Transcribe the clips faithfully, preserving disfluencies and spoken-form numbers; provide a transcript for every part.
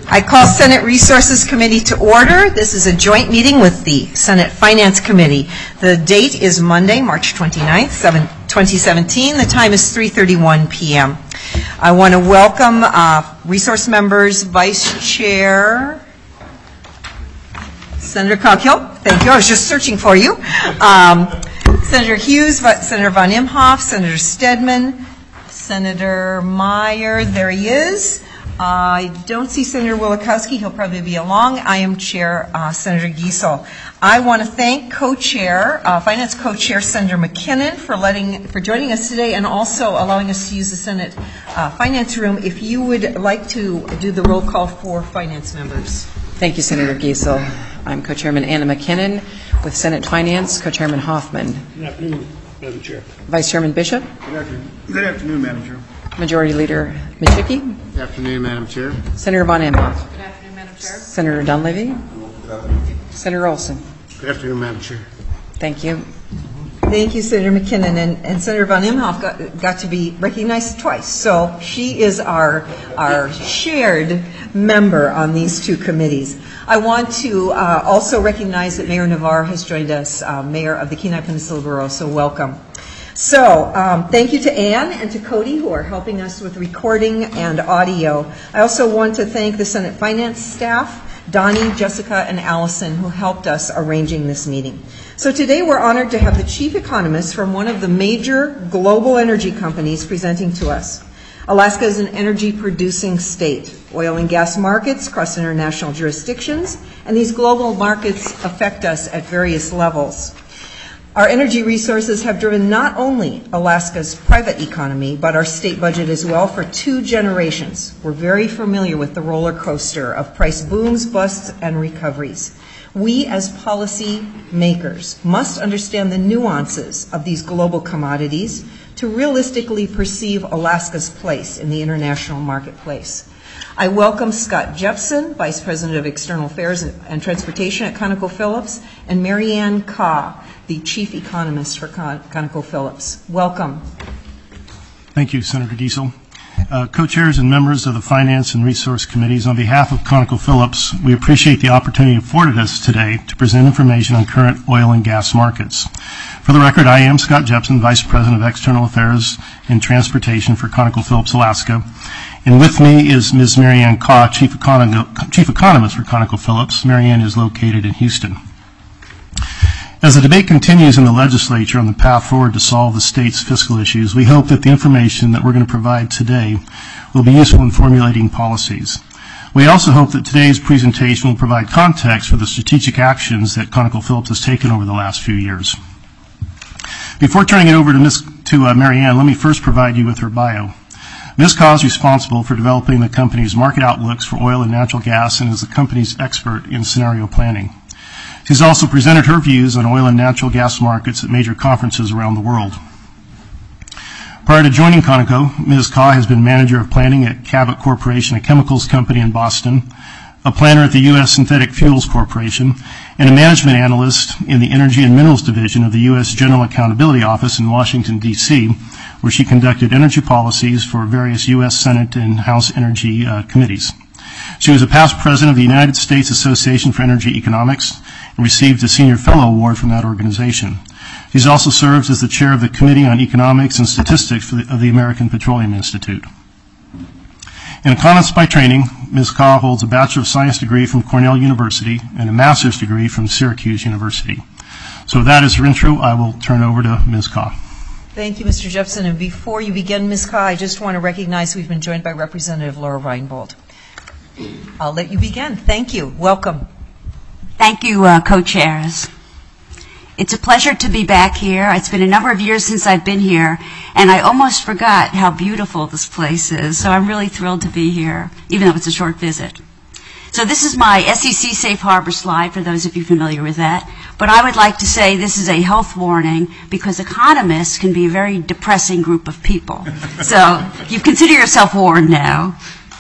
I call Senate Resources Committee to order. This is a joint meeting with the Senate Finance Committee. The date is Monday, March twenty-ninth, twenty seventeen. The time is three thirty-one p m I want to welcome uh, resource members, Vice Chair Senator Coghill. Thank you. I was just searching for you. Um, Senator Hughes, Senator Von Imhoff, Senator Stedman, Senator Meyer. There he is. I don't see Senator Wielechowski. He'll probably be along. I am Chair uh, Senator Giesel. I want to thank Co-Chair, uh, Finance Co-Chair Senator McKinnon for letting for joining us today and also allowing us to use the Senate uh, Finance Room. If you would like to do the roll call for Finance members. Thank you, Senator Giesel. I'm Co-Chairman Anna McKinnon with Senate Finance, Co-Chairman Hoffman. Good afternoon, Madam Chair. Vice Chairman Bishop. Good afternoon, Good afternoon Madam Chair. Majority Leader Michicki. Good afternoon, Madam Chair. Senator Von Imhoff. Good afternoon, Madam Chair. Senator Dunleavy. Good afternoon. Senator Olson. Good afternoon, Madam Chair. Thank you. Thank you, Senator McKinnon. And, and Senator Von Imhoff got, got to be recognized twice. So she is our, our shared member on these two committees. I want to uh, also recognize that Mayor Navarre has joined us, uh, Mayor of the Kenai Peninsula Borough, so welcome. So um, thank you to Ann and to Cody who are helping us with recording and audio. I also want to thank the Senate Finance staff, Donnie, Jessica, and Allison, who helped us arranging this meeting. So today we're honored to have the chief economist from one of the major global energy companies presenting to us. Alaska is an energy-producing state. Oil and gas markets cross international jurisdictions, and these global markets affect us at various levels. Our energy resources have driven not only Alaska's private economy, but our state budget as well for two generations. We're very familiar with the roller coaster of price booms, busts, and recoveries. We as policy makers must understand the nuances of these global commodities to realistically perceive Alaska's place in the international marketplace. I welcome Scott Jepson, Vice President of External Affairs and Transportation at ConocoPhillips, and Marianne Kaw, the Chief Economist for Con- ConocoPhillips. Welcome. Thank you, Senator Giesel. Uh, co-chairs and members of the Finance and Resource Committees, on behalf of ConocoPhillips, we appreciate the opportunity afforded us today to present information on current oil and gas markets. For the record, I am Scott Jepson, Vice President of External Affairs and Transportation for ConocoPhillips Alaska. And with me is Miz Marianne Kaw, Chief, Econo- Chief Economist for ConocoPhillips. Marianne is located in Houston. As the debate continues in the legislature on the path forward to solve the state's fiscal issues, we hope that the information that we're going to provide today will be useful in formulating policies. We also hope that today's presentation will provide context for the strategic actions that ConocoPhillips has taken over the last few years. Before turning it over to, Miz, to uh, Marianne, let me first provide you with her bio. Miz Kaw is responsible for developing the company's market outlooks for oil and natural gas and is the company's expert in scenario planning. She's also presented her views on oil and natural gas markets at major conferences around the world. Prior to joining Conoco, Miz Kaw has been manager of planning at Cabot Corporation, a chemicals company in Boston, a planner at the U S Synthetic Fuels Corporation, and a management analyst in the Energy and Minerals Division of the U S General Accountability Office in Washington, D C, where she conducted energy policies for various U S Senate and House energy uh, committees. She was a past president of the United States Association for Energy Economics and received a Senior Fellow Award from that organization. She's also served as the chair of the Committee on Economics and Statistics for the, of the American Petroleum Institute. An economist by training, Miz Kaw holds a Bachelor of Science degree from Cornell University and a Master's degree from Syracuse University. So with that as her intro, I will turn over to Miz Kaw. Thank you, Mister Jepson. And before you begin, Miz Kaw, I just want to recognize we've been joined by Representative Laura Reinbold. I'll let you begin. Thank you. Welcome. Thank you, uh, co-chairs. It's a pleasure to be back here. It's been a number of years since I've been here, and I almost forgot how beautiful this place is, so I'm really thrilled to be here, even though it's a short visit. So this is my S E C Safe Harbor slide, for those of you familiar with that. But I would like to say this is a health warning, because economists can be a very depressing group of people. So you consider yourself warned now.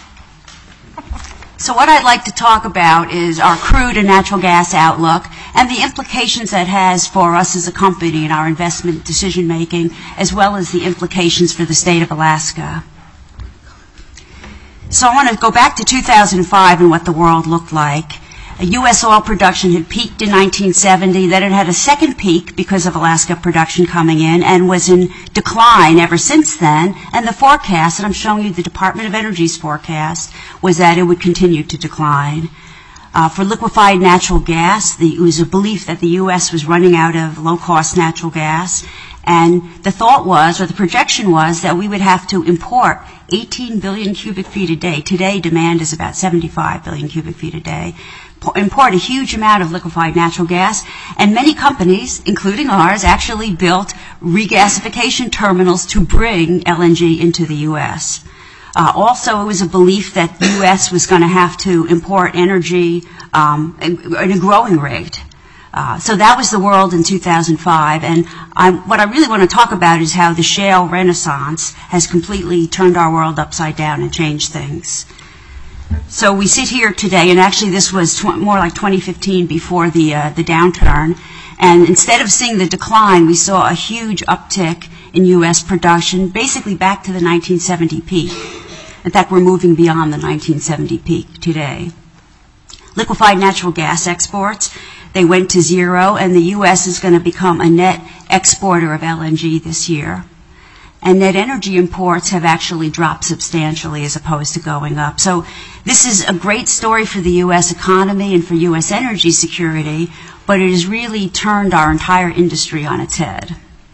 So what I'd like to talk about is our crude and natural gas outlook and the implications that has for us as a company in our investment decision making, as well as the implications for the state of Alaska. So I want to go back to two thousand five and what the world looked like. U S oil production had peaked in nineteen seventy, then it had a second peak because of Alaska production coming in and was in decline ever since then. And the forecast, and I'm showing you the Department of Energy's forecast, was that it would continue to decline. Uh, for liquefied natural gas, the, it was a belief that the U S was running out of low-cost natural gas. And the thought was, or the projection was, that we would have to import eighteen billion cubic feet a day. Today, demand is about seventy-five billion cubic feet a day. Import a huge amount of liquefied natural gas, and many companies, including ours, actually built regasification terminals to bring L N G into the U S. Uh, also, it was a belief that the U S was going to have to import energy um, at a growing rate. Uh, so that was the world in two thousand five, and I'm, what I really want to talk about is how the shale renaissance has completely turned our world upside down and changed things. So we sit here today, and actually this was tw- more like twenty fifteen before the uh, the downturn, and instead of seeing the decline, we saw a huge uptick in U S production, basically back to the nineteen seventy peak. In fact, we're moving beyond the nineteen seventy peak today. Liquefied natural gas exports, they went to zero, and the U S is going to become a net exporter of L N G this year. And net energy imports have actually dropped substantially as opposed to going up. So this is a great story for the U S economy and for U S energy security, but it has really turned our entire industry on its head.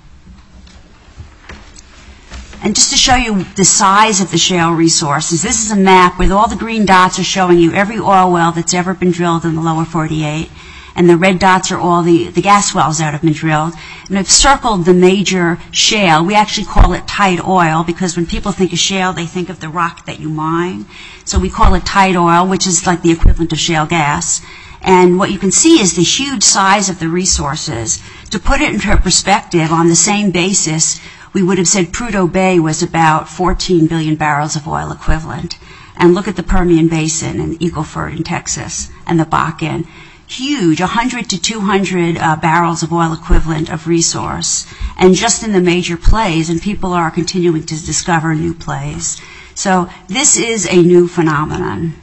And just to show you the size of the shale resources, this is a map with all the green dots are showing you every oil well that's ever been drilled in the lower forty-eight. And the red dots are all the, the gas wells that have been drilled. And I've circled the major shale. We actually call it tight oil because when people think of shale, they think of the rock that you mine. So we call it tight oil, which is like the equivalent of shale gas. And what you can see is the huge size of the resources. To put it into perspective, on the same basis, we would have said Prudhoe Bay was about fourteen billion barrels of oil equivalent. And look at the Permian Basin and Eagle Ford in Texas and the Bakken. Huge, one hundred to two hundred uh, barrels of oil equivalent of resource, and just in the major plays, and people are continuing to discover new plays. So this is a new phenomenon.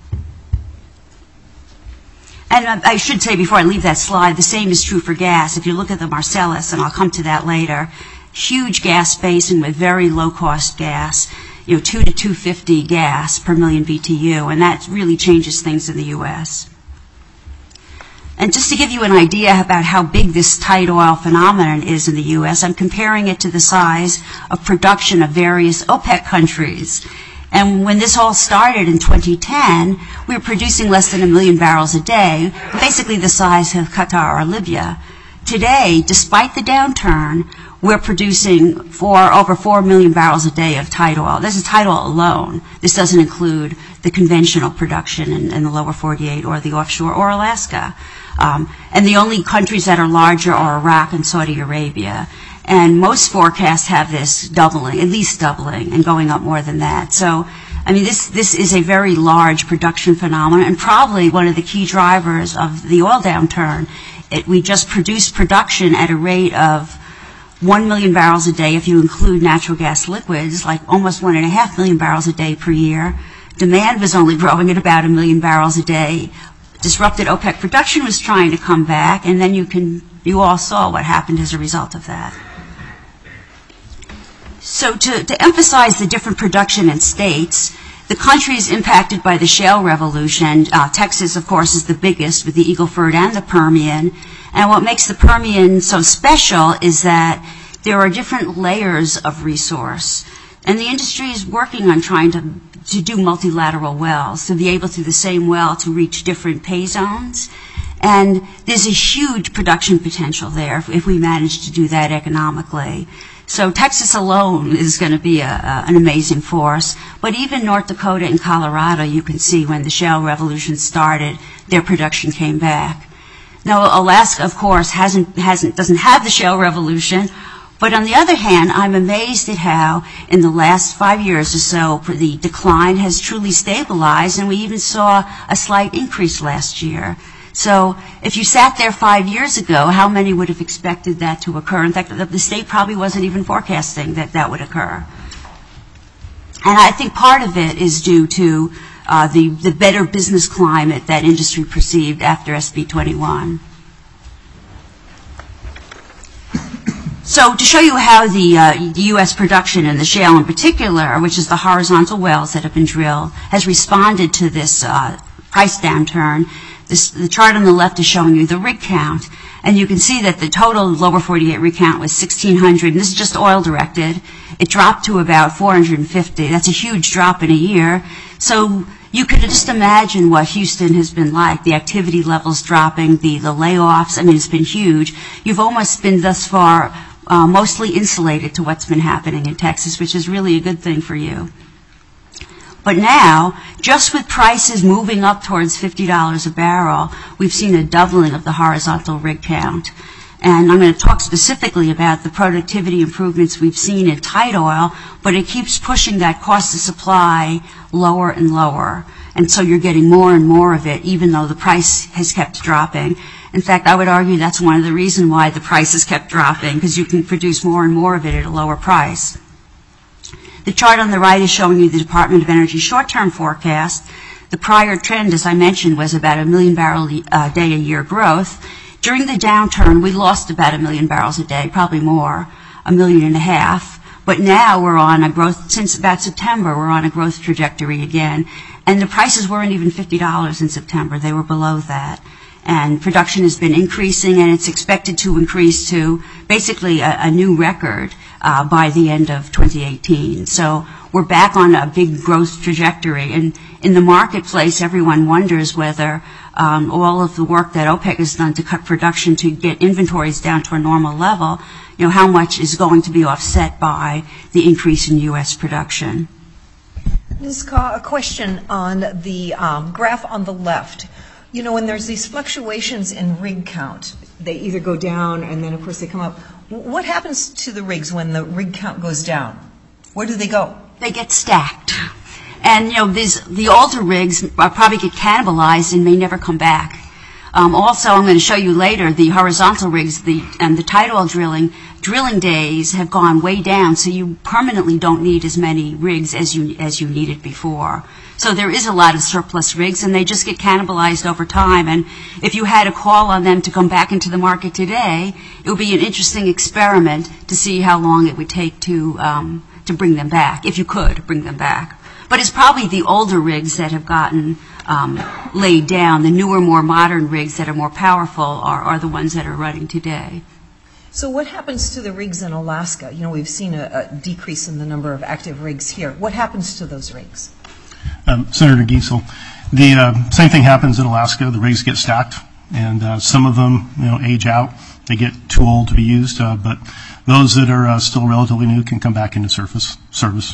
And uh, I should say before I leave that slide, the same is true for gas. If you look at the Marcellus, and I'll come to that later, huge gas basin with very low-cost gas, you know, two to two fifty gas per million B T U, and that really changes things in the U S. And just to give you an idea about how big this tight oil phenomenon is in the U S, I'm comparing it to the size of production of various OPEC countries. And when this all started in twenty ten, we were producing less than a million barrels a day, basically the size of Qatar or Libya. Today, despite the downturn, we're producing four, over four million barrels a day of tight oil. This is tight oil alone. This doesn't include the conventional production in, in the lower forty-eight or the offshore or Alaska. Um, and the only countries that are larger are Iraq and Saudi Arabia. And most forecasts have this doubling, at least doubling, and going up more than that. So, I mean, this, this is a very large production phenomenon, and probably one of the key drivers of the oil downturn. It, we just produced production at a rate of one million barrels a day if you include natural gas liquids, like almost one and a half million barrels a day per year. Demand was only growing at about a million barrels a day. Disrupted OPEC production was trying to come back, and then you can, you all saw what happened as a result of that. So to, to emphasize the different production in states, the countries impacted by the shale revolution, uh, Texas, of course, is the biggest with the Eagle Ford and the Permian. And what makes the Permian so special is that there are different layers of resource. And the industry is working on trying to, to do multilateral wells, to be able through the same well to reach different pay zones. And there's a huge production potential there if, if we manage to do that economically. So Texas alone is going to be a, a, an amazing force. But even North Dakota and Colorado, you can see when the shale revolution started, their production came back. Now, Alaska, of course, hasn't, hasn't, doesn't have the shale revolution. But on the other hand, I'm amazed at how in the last five years or so, the decline has truly stabilized, and we even saw a slight increase last year. So if you sat there five years ago, how many would have expected that to occur? In fact, the state probably wasn't even forecasting that that would occur. And I think part of it is due to uh, the, the better business climate that industry perceived after S B twenty-one. So to show you how the, uh, the U S production and the shale in particular, which is the horizontal wells that have been drilled, has responded to this uh, price downturn, this, the chart on the left is showing you the rig count. And you can see that the total lower forty-eight rig count was sixteen hundred, and this is just oil directed. It dropped to about four hundred fifty. That's a huge drop in a year. So you could just imagine what Houston has been like, the activity levels dropping, the, the layoffs. I mean, it's been huge. You've almost been thus far uh, mostly insulated to what's been happening in Texas, which is really a good thing for you. But now, just with prices moving up towards fifty dollars a barrel, we've seen a doubling of the horizontal rig count. And I'm going to talk specifically about the productivity improvements we've seen in tight oil, but it keeps pushing that cost of supply lower and lower. And so you're getting more and more of it, even though the price has kept dropping. In fact, I would argue that's one of the reasons why the price has kept dropping, because you can produce more and more of it at a lower price. The chart on the right is showing you the Department of Energy short-term forecast. The prior trend, as I mentioned, was about a million barrel a day a year growth. During the downturn, we lost about a million barrels a day, probably more, a million and a half. But now we're on a growth, since about September, we're on a growth trajectory again. And the prices weren't even fifty dollars in September. They were below that. And production has been increasing, and it's expected to increase to basically a, a new record uh, by the end of twenty eighteen. So we're back on a big growth trajectory. And in the marketplace, everyone wonders whether um, all of the work that OPEC has done to cut production to get inventories down to a normal level, you know, how much is going to be offset by the increase in U S production. Miz Kaw, a question on the um, graph on the left. You know, when there's these fluctuations in rig count, they either go down and then, of course, they come up. What happens to the rigs when the rig count goes down? Where do they go? They get stacked. And, you know, these, the older rigs probably get cannibalized and may never come back. Um, also, I'm going to show you later, the horizontal rigs the, and the tight oil drilling, drilling days have gone way down, so you permanently don't need as many rigs as you, as you needed before. So there is a lot of surplus rigs, and they just get cannibalized over time. And if you had a call on them to come back into the market today, it would be an interesting experiment to see how long it would take to, um, to bring them back, if you could bring them back. But it's probably the older rigs that have gotten um, laid down. The newer, more modern rigs that are more powerful are, are the ones that are running today. So what happens to the rigs in Alaska? You know, we've seen a, a decrease in the number of active rigs here. What happens to those rigs? Um, Senator Giesel, the uh, same thing happens in Alaska. The rigs get stacked, and uh, some of them, you know, age out. They get too old to be used, uh, but those that are uh, still relatively new can come back into surface service.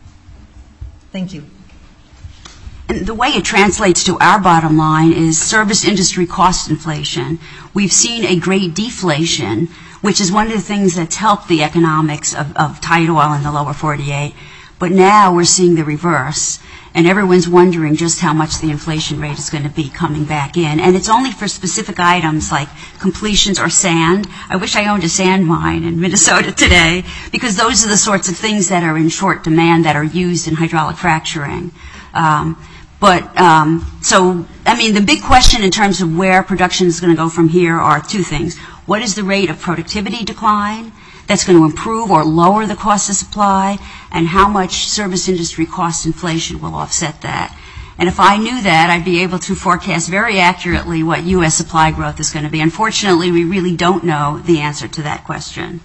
Thank you. And the way it translates to our bottom line is service industry cost inflation. We've seen a great deflation, which is one of the things that's helped the economics of, of tight oil in the lower forty-eight. But now we're seeing the reverse, and everyone's wondering just how much the inflation rate is going to be coming back in. And it's only for specific items like completions or sand. I wish I owned a sand mine in Minnesota today, because those are the sorts of things that are in short demand that are used in hydraulic fracturing. Um, but um, so, I mean, the big question in terms of where production is going to go from here are two things. What is the rate of productivity decline that's going to improve or lower the cost of supply, and how much service industry cost inflation will offset that? And if I knew that, I'd be able to forecast very accurately what U S supply growth is going to be. Unfortunately, we really don't know the answer to that question.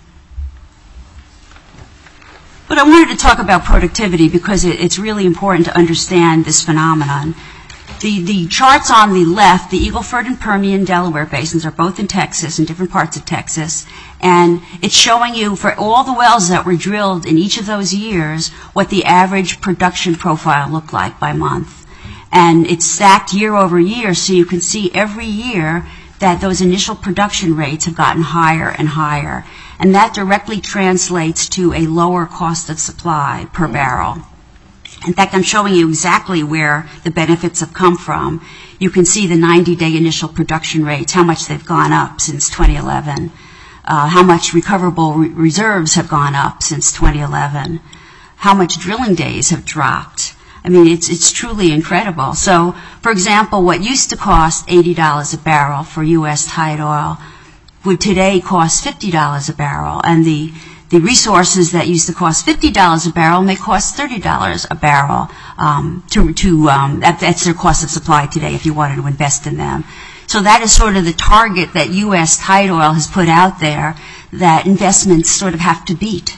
But I wanted to talk about productivity because it, it's really important to understand this phenomenon. The, the charts on the left, the Eagle Ford and Permian Delaware basins are both in Texas, in different parts of Texas, and it's showing you for all the wells that were drilled in each of those years what the average production profile looked like by month. And it's stacked year over year, so you can see every year that those initial production rates have gotten higher and higher. And that directly translates to a lower cost of supply per barrel. In fact, I'm showing you exactly where the benefits have come from. You can see the ninety-day initial production rates, how much they've gone up since twenty eleven, uh, how much recoverable re reserves have gone up since twenty eleven, how much drilling days have dropped. I mean, it's it's truly incredible. So, for example, what used to cost eighty dollars a barrel for U S tight oil would today cost fifty dollars a barrel, and the the resources that used to cost fifty dollars a barrel may cost thirty dollars a barrel. Um, to to um, that, that's their cost of supply today if you wanted to invest in them. So that is sort of the target that U S tight oil has put out there that investments sort of have to beat.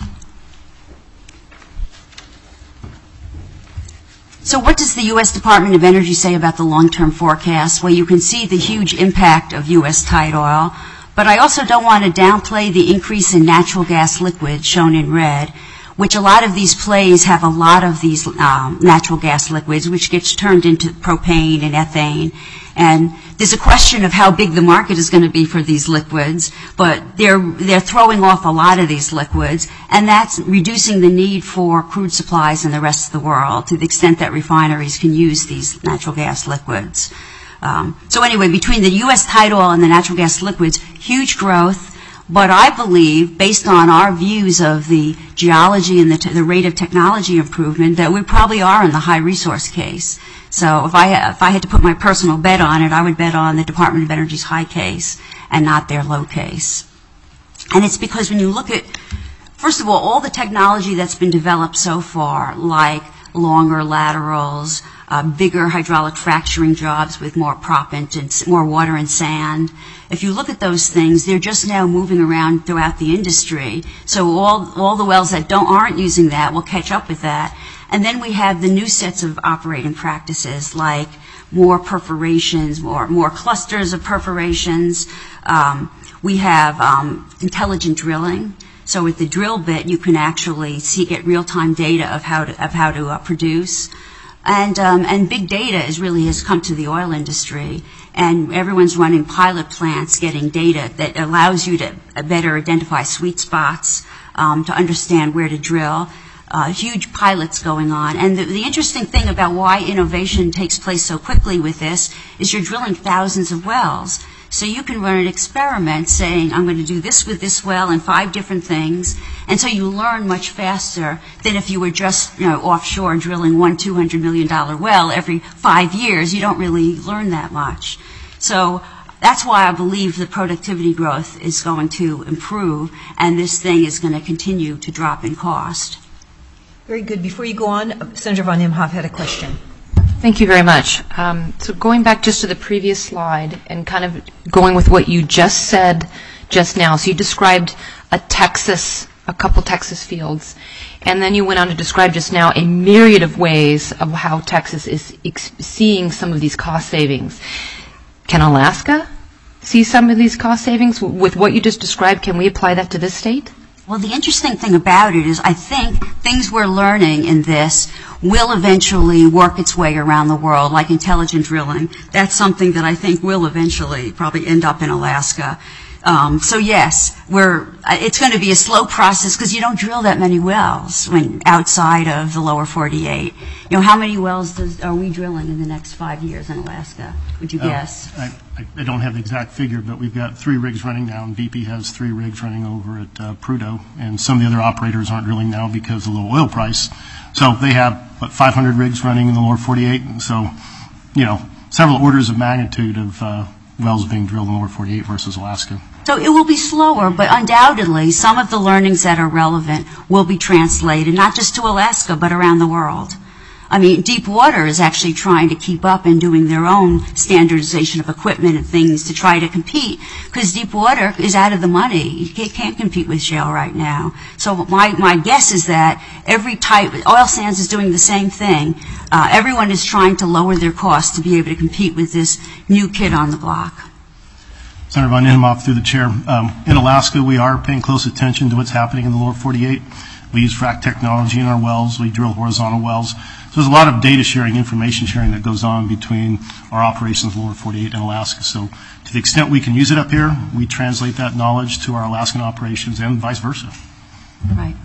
So what does the U S Department of Energy say about the long-term forecast? Well, you can see the huge impact of U S tight oil, but I also don't want to downplay the increase in natural gas liquids shown in red, which a lot of these plays have a lot of these um, natural gas liquids, which gets turned into propane and ethane. And there's a question of how big the market is going to be for these liquids, but they're they're throwing off a lot of these liquids, and that's reducing the need for crude supplies in the rest of the world to the extent that refineries can use these natural gas liquids. Um, so anyway, between the U S tight oil and the natural gas liquids, huge growth. But I believe, based on our views of the geology and the, t the rate of technology improvement, that we probably are in the high resource case. So if I, if I had to put my personal bet on it, I would bet on the Department of Energy's high case and not their low case. And it's because when you look at, first of all, all the technology that's been developed so far, like longer laterals, uh, bigger hydraulic fracturing jobs with more proppant and more water and sand. If you look at those things, they're just now moving around throughout the industry. So all, all the wells that don't, aren't using that will catch up with that. And then we have the new sets of operating practices like more perforations, more, more clusters of perforations. Um, we have um, intelligent drilling. So with the drill bit, you can actually see, get real-time data of how to, of how to uh, produce. And, um, and big data is really has come to the oil industry. And everyone's running pilot plants getting data that allows you to better identify sweet spots, um, to understand where to drill. Uh, huge pilots going on. And the, the interesting thing about why innovation takes place so quickly with this is you're drilling thousands of wells. So you can run an experiment saying, I'm going to do this with this well and five different things. And so you learn much faster than if you were just, you know, offshore drilling one two hundred million dollar well every five years. You don't really learn that much. So that's why I believe the productivity growth is going to improve, and this thing is going to continue to drop in cost. Very good. Before you go on, Senator von Imhoff had a question. Thank you very much. Um, so going back just to the previous slide and kind of going with what you just said just now. So you described a Texas, a couple Texas fields, and then you went on to describe just now a myriad of ways of how Texas is ex seeing some of these cost savings. Can Alaska see some of these cost savings? With what you just described, can we apply that to this state? Well, the interesting thing about it is I think things we're learning in this will eventually work its way around the world, like intelligent drilling. That's something that I think will eventually probably end up in Alaska. Um, so yes, we're, it's going to be a slow process because you don't drill that many wells when outside of the lower forty-eight. You know, how many wells does, are we drilling in the next five years in Alaska, would you Uh, guess? I, I don't have the exact figure, but we've got three rigs running now, and B P has three rigs running over at uh, Prudhoe, and some of the other operators aren't drilling now because of the low oil price. So they have, what, five hundred rigs running in the lower forty-eight, and so, you know, several orders of magnitude of uh, wells being drilled in the lower forty-eight versus Alaska. So it will be slower, but undoubtedly some of the learnings that are relevant will be translated, not just to Alaska, but around the world. I mean, deep water is actually trying to keep up and doing their own standardization of equipment and things to try to compete, because deep water is out of the money. You can't compete with shale right now. So my, my guess is that every type, oil sands is doing the same thing. Uh, everyone is trying to lower their costs to be able to compete with this new kid on the block. Senator von Imhoff, through the chair. Um, in Alaska, we are paying close attention to what's happening in the lower forty-eight. We use frac technology in our wells. We drill horizontal wells. So there's a lot of data sharing, information sharing that goes on between our operations in the lower forty-eight and Alaska. So to the extent we can use it up here, we translate that knowledge to our Alaskan operations and vice versa. Right.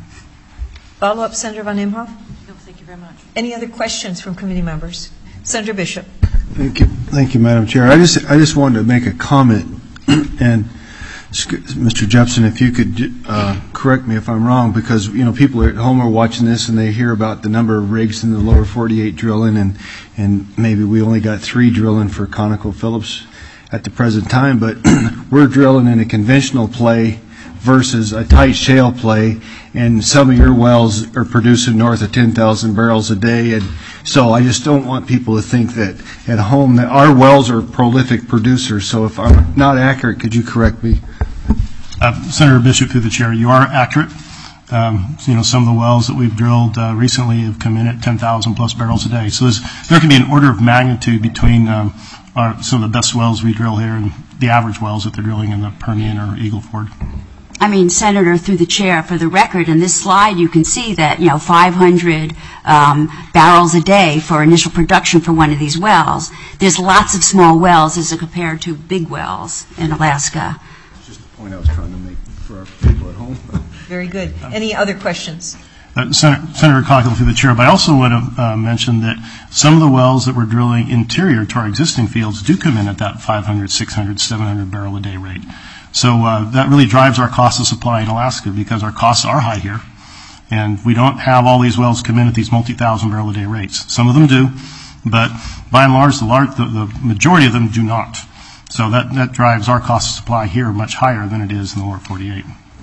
Follow up, Senator von Imhoff? No, thank you very much. Any other questions from committee members? Senator Bishop. Thank you, thank you, Madam Chair. I just, I just wanted to make a comment, and Mister Jepson, if you could uh, correct me if I'm wrong, because you know people are at home are watching this and they hear about the number of rigs in the lower forty-eight drilling, and and maybe we only got three drilling for ConocoPhillips at the present time, but we're drilling in a conventional play versus a tight shale play, and some of your wells are producing north of ten thousand barrels a day, and so I just don't want people to think that at home that our wells are prolific producers. So if I'm not accurate, could you correct me? Uh, Senator Bishop, through the chair, you are accurate. Um, you know, some of the wells that we've drilled uh, recently have come in at ten thousand plus barrels a day. So there's, there can be an order of magnitude between um, our, some of the best wells we drill here and the average wells that they're drilling in the Permian or Eagle Ford. I mean, Senator, through the chair, for the record, in this slide you can see that, you know, five hundred um, barrels a day for initial production for one of these wells. There's lots of small wells as compared to big wells in Alaska. That's just the point I was trying to make for our people at home. Very good. Any other questions? Uh, Senator, Senator Cockle, through the chair, but I also want to uh, mention that some of the wells that we're drilling interior to our existing fields do come in at that five hundred, six hundred, seven hundred barrel a day rate. So uh, that really drives our cost of supply in Alaska because our costs are high here, and we don't have all these wells come in at these multi-thousand barrel a day rates. Some of them do, but by and large, the, large, the, the majority of them do not. So that, that drives our cost of supply here much higher than it is in the lower forty-eight.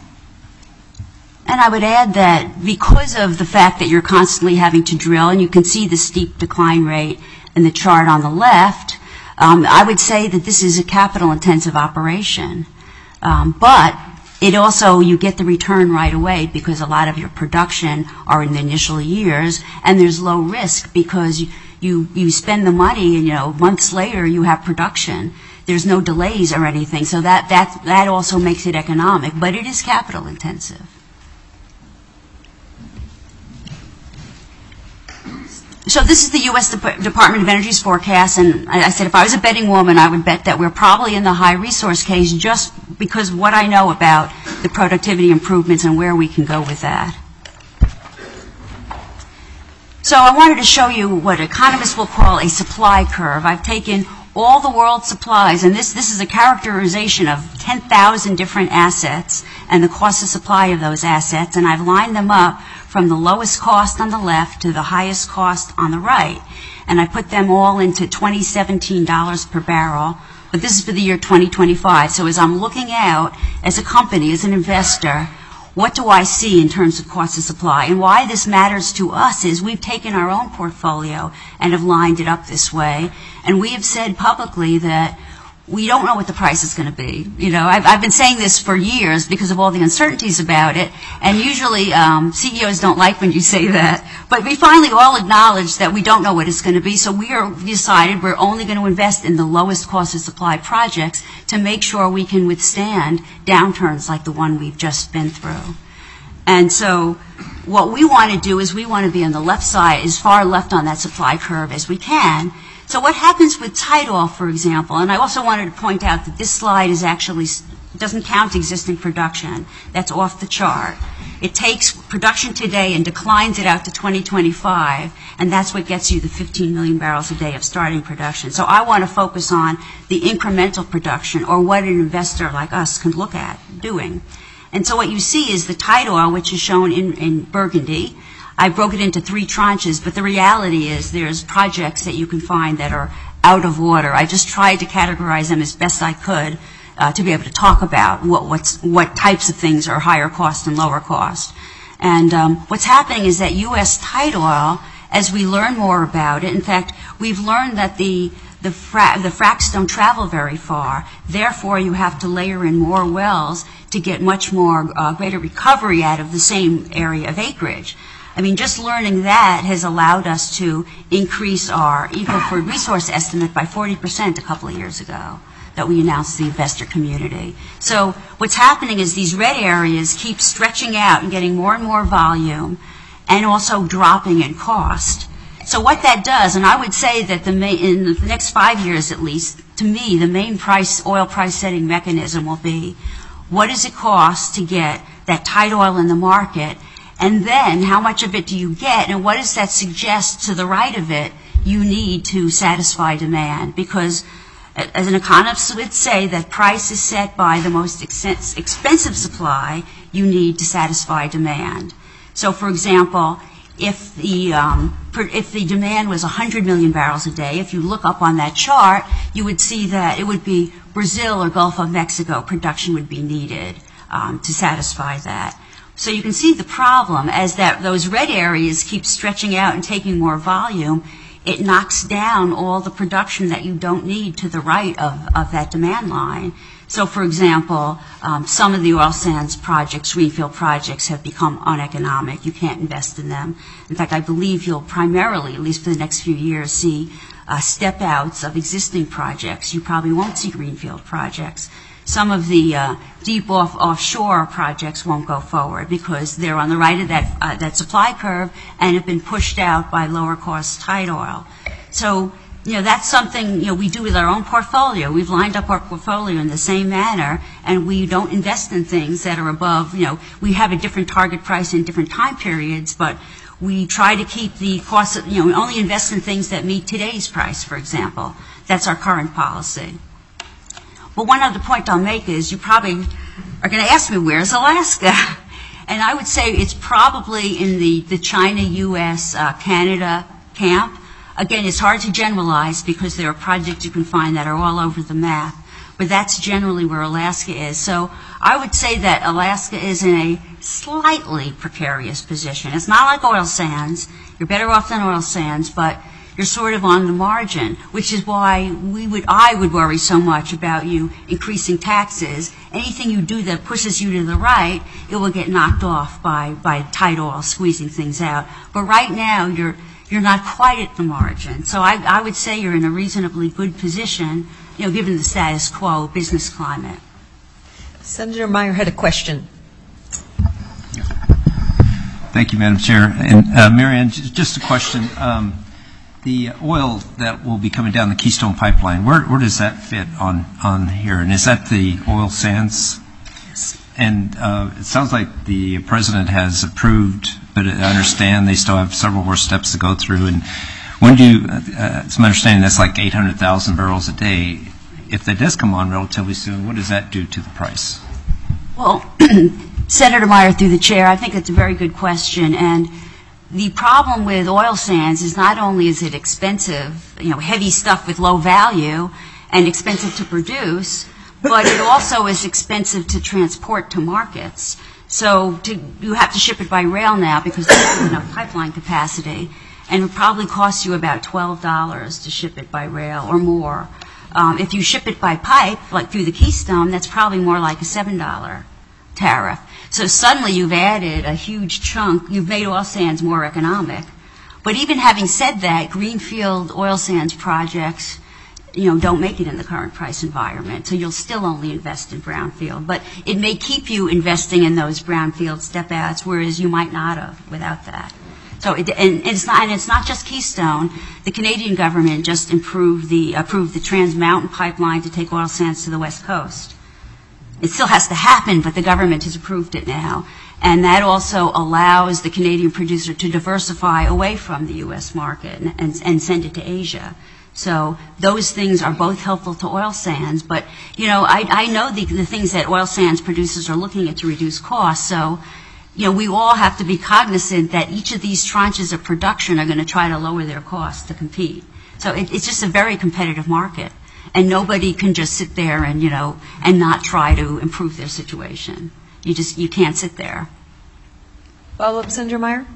And I would add that because of the fact that you're constantly having to drill, and you can see the steep decline rate in the chart on the left, um, I would say that this is a capital-intensive operation. Um, but it also, you get the return right away because a lot of your production are in the initial years, and there's low risk because you, you, you spend the money and, you know, months later you have production. There's no delays or anything, so that, that, that also makes it economic, but it is capital intensive. So this is the U S Dep- Department of Energy's forecast, and I, I said if I was a betting woman, I would bet that we're probably in the high resource case just because of what I know about the productivity improvements and where we can go with that. So I wanted to show you what economists will call a supply curve. I've taken all the world's supplies, and this, this is a characterization of ten thousand different assets and the cost of supply of those assets, and I've lined them up from the lowest cost on the left to the highest cost on the right. And I put them all into twenty seventeen dollars per barrel, but this is for the year twenty twenty-five. So as I'm looking out as a company, as an investor, what do I see in terms of cost of supply? And why this matters to us is we've taken our own portfolio and have lined it up this way, and we have said publicly that we don't know what the price is going to be. You know, I've, I've been saying this for years because of all the uncertainties about it, and usually um, C E Os don't like when you say that. But we finally all acknowledge that we don't know what it's going to be, so we are decided we're only going to invest in the lowest cost of supply projects to make sure we can withstand downturns like the one we've just been through. And so what we want to do is we want to be on the left side, as far left on that supply curve as we can. So what happens with tight oil, for example, and I also wanted to point out that this slide is actually, doesn't count existing production. That's off the chart. It takes production today and declines it out to twenty twenty-five, and that's what gets you the fifteen million barrels a day of starting production. So I want to focus on the incremental production, or what an investor like us can look at doing. And so what you see is the tight oil, which is shown in, in burgundy. I broke it into three tranches, but the reality is there's projects that you can find that are out of order. I just tried to categorize them as best I could uh, to be able to talk about what, what's, what types of things are higher cost and lower cost. And um, what's happening is that U S tight oil, as we learn more about it, in fact, we've learned that the The, fra- the fracs don't travel very far. Therefore, you have to layer in more wells to get much more uh, greater recovery out of the same area of acreage. I mean, just learning that has allowed us to increase our Eagle Ford resource estimate by forty percent a couple of years ago that we announced to the investor community. So what's happening is these red areas keep stretching out and getting more and more volume and also dropping in cost. So what that does, and I would say that the main, in the next five years at least, to me, the main price, oil price setting mechanism will be what does it cost to get that tight oil in the market, and then how much of it do you get, and what does that suggest to the right of it you need to satisfy demand? Because As an economist would say, that price is set by the most ex- expensive supply you need to satisfy demand. So, for example, if the um, per, if the demand was one hundred million barrels a day, if you look up on that chart, you would see that it would be Brazil or Gulf of Mexico production would be needed um, to satisfy that. So you can see the problem as that those red areas keep stretching out and taking more volume. It knocks down all the production that you don't need to the right of, of that demand line. So, for example, um, some of the oil sands projects, greenfield projects, have become uneconomic. You can't invest in them. In fact, I believe you'll primarily, at least for the next few years, see uh, step-outs of existing projects. You probably won't see greenfield projects. Some of the uh, deep off offshore projects won't go forward because they're on the right of that uh, that supply curve and have been pushed out by lower cost tight oil. So, you know, that's something, you know, we do with our own portfolio. We've lined up our portfolio in the same manner, and we don't invest in things that are above, you know, we have a different target price in different time periods, but we try to keep the cost of, you know, we only invest in things that meet today's price, for example. That's our current policy. But one other point I'll make is you probably are going to ask me, where's Alaska? And I would say it's probably in the, the China, U S, uh, Canada camp. Again, it's hard to generalize because there are projects you can find that are all over the map. But that's generally where Alaska is. So I would say that Alaska is in a slightly precarious position. It's not like oil sands. You're better off than oil sands, but you're sort of on the margin, which is why we would, I would worry so much about you increasing taxes. Anything you do that pushes you to the right, it will get knocked off by, by tight oil squeezing things out. But right now, you're, you're not quite at the margin. So I, I would say you're in a reasonably good position, you know, given the status quo business climate. Senator Meyer had a question. Thank you, Madam Chair. And uh, Marianne, just a question. Um, The oil that will be coming down the Keystone Pipeline, where, where does that fit on, on here? And is that the oil sands? Yes. And uh, it sounds like the President has approved, but I understand they still have several more steps to go through. And when do you, uh, it's my understanding that's like eight hundred thousand barrels a day. If that does come on relatively soon, what does that do to the price? Well, Senator Meyer, through the chair, I think it's a very good question. And the problem with oil sands is not only is it expensive, you know, heavy stuff with low value and expensive to produce, but it also is expensive to transport to markets. So to, you have to ship it by rail now because there's enough pipeline capacity, and it probably costs you about twelve dollars to ship it by rail or more. Um, if you ship it by pipe, like through the Keystone, that's probably more like a seven dollar tariff. So suddenly you've added a huge chunk. You've made oil sands more economic. But even having said that, greenfield oil sands projects, you know, don't make it in the current price environment. So you'll still only invest in brownfield. But it may keep you investing in those brownfield step-outs, whereas you might not have without that. So it, and it's not, and it's not just Keystone. The Canadian government just improved the, approved the Trans Mountain pipeline to take oil sands to the West Coast. It still has to happen, but the government has approved it now. And that also allows the Canadian producer to diversify away from the U S market and, and, and send it to Asia. So those things are both helpful to oil sands. But, you know, I, I know the, the things that oil sands producers are looking at to reduce costs. So, you know, we all have to be cognizant that each of these tranches of production are going to try to lower their costs to compete. So it, it's just a very competitive market. And nobody can just sit there and, you know, and not try to improve their situation. You just, you can't sit there. Follow up, Senator Meyer?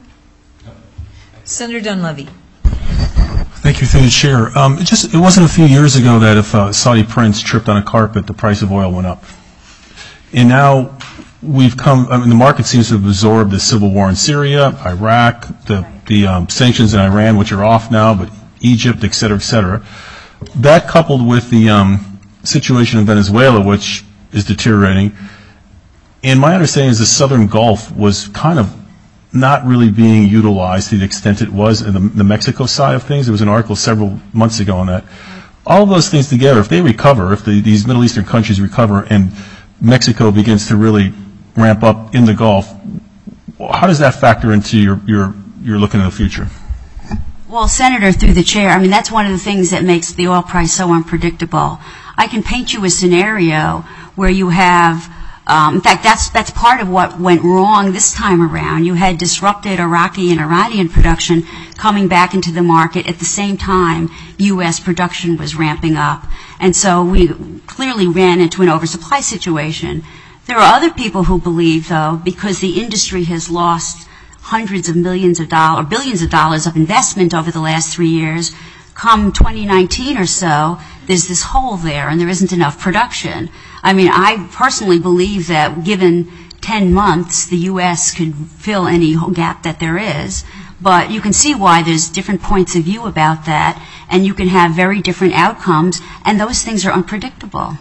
Senator Dunleavy. Thank you, through the chair. Um, it just, it wasn't a few years ago that if a Saudi prince tripped on a carpet, the price of oil went up. And now we've come, I mean, the market seems to have absorbed the civil war in Syria, Iraq, the, the um, sanctions in Iran, which are off now, but Egypt, et cetera, et cetera. That coupled with the um, situation in Venezuela, which is deteriorating, and my understanding is the Southern Gulf was kind of not really being utilized to the extent it was in the, the Mexico side of things. There was an article several months ago on that. All of those things together, if they recover, if the, these Middle Eastern countries recover and Mexico begins to really ramp up in the Gulf, how does that factor into your, your, your looking at the future? Well, Senator, through the chair, I mean, that's one of the things that makes the oil price so unpredictable. I can paint you a scenario where you have, um, in fact, that's that's part of what went wrong this time around. You had disrupted Iraqi and Iranian production coming back into the market at the same time U S production was ramping up. And so we clearly ran into an oversupply situation. There are other people who believe, though, because the industry has lost hundreds of millions of dollars, or billions of dollars of investment over the last three years, come twenty nineteen or so, there's this hole there and there isn't enough production. I mean, I personally believe that given ten months, the U S could fill any gap that there is. But you can see why there's different points of view about that, and you can have very different outcomes, and those things are unpredictable.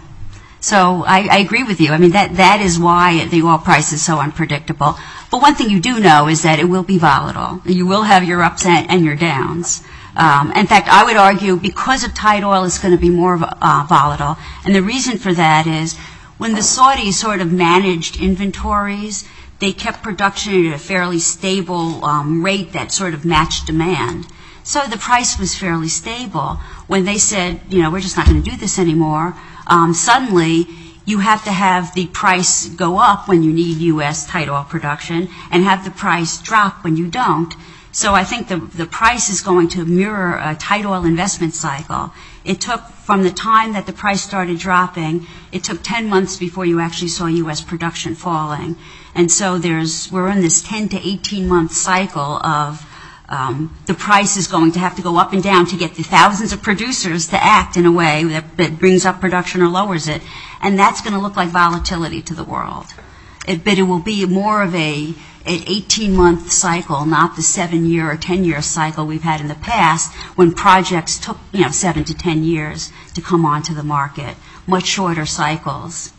So I, I agree with you. I mean, that, that is why the oil price is so unpredictable. But one thing you do know is that it will be volatile. You will have your ups and, and your downs. Um, in fact, I would argue because of tight oil, it's going to be more uh, volatile. And the reason for that is when the Saudis sort of managed inventories, they kept production at a fairly stable um, rate that sort of matched demand. So the price was fairly stable. When they said, you know, we're just not going to do this anymore, um, suddenly you have to have the price go up when you need U S tight oil production and have the price drop when you don't. So I think the, the price is going to mirror a tight oil investment cycle. It took, from the time that the price started dropping, it took ten months before you actually saw U S production falling. And so there's, we're in this ten to eighteen month cycle of um, the price is going to have to go up and down to get the thousands of producers to act in a way that, that brings up production or lowers it. And that's going to look like volatility to the world. It, but it will be more of a an eighteen month cycle, not the seven year or ten year cycle we've had in the past when projects took, you know, seven to ten years to come onto the market. Much shorter cycles.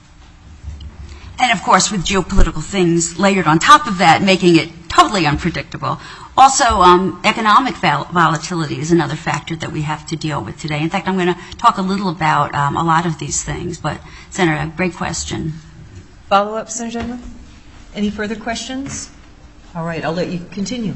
And of course, with geopolitical things layered on top of that, making it totally unpredictable. Also, um, economic vol- volatility is another factor that we have to deal with today. In fact, I'm going to talk a little about um, a lot of these things. But, Senator, great question. Follow up, Senator Dunlap? Any further questions? All right, I'll let you continue.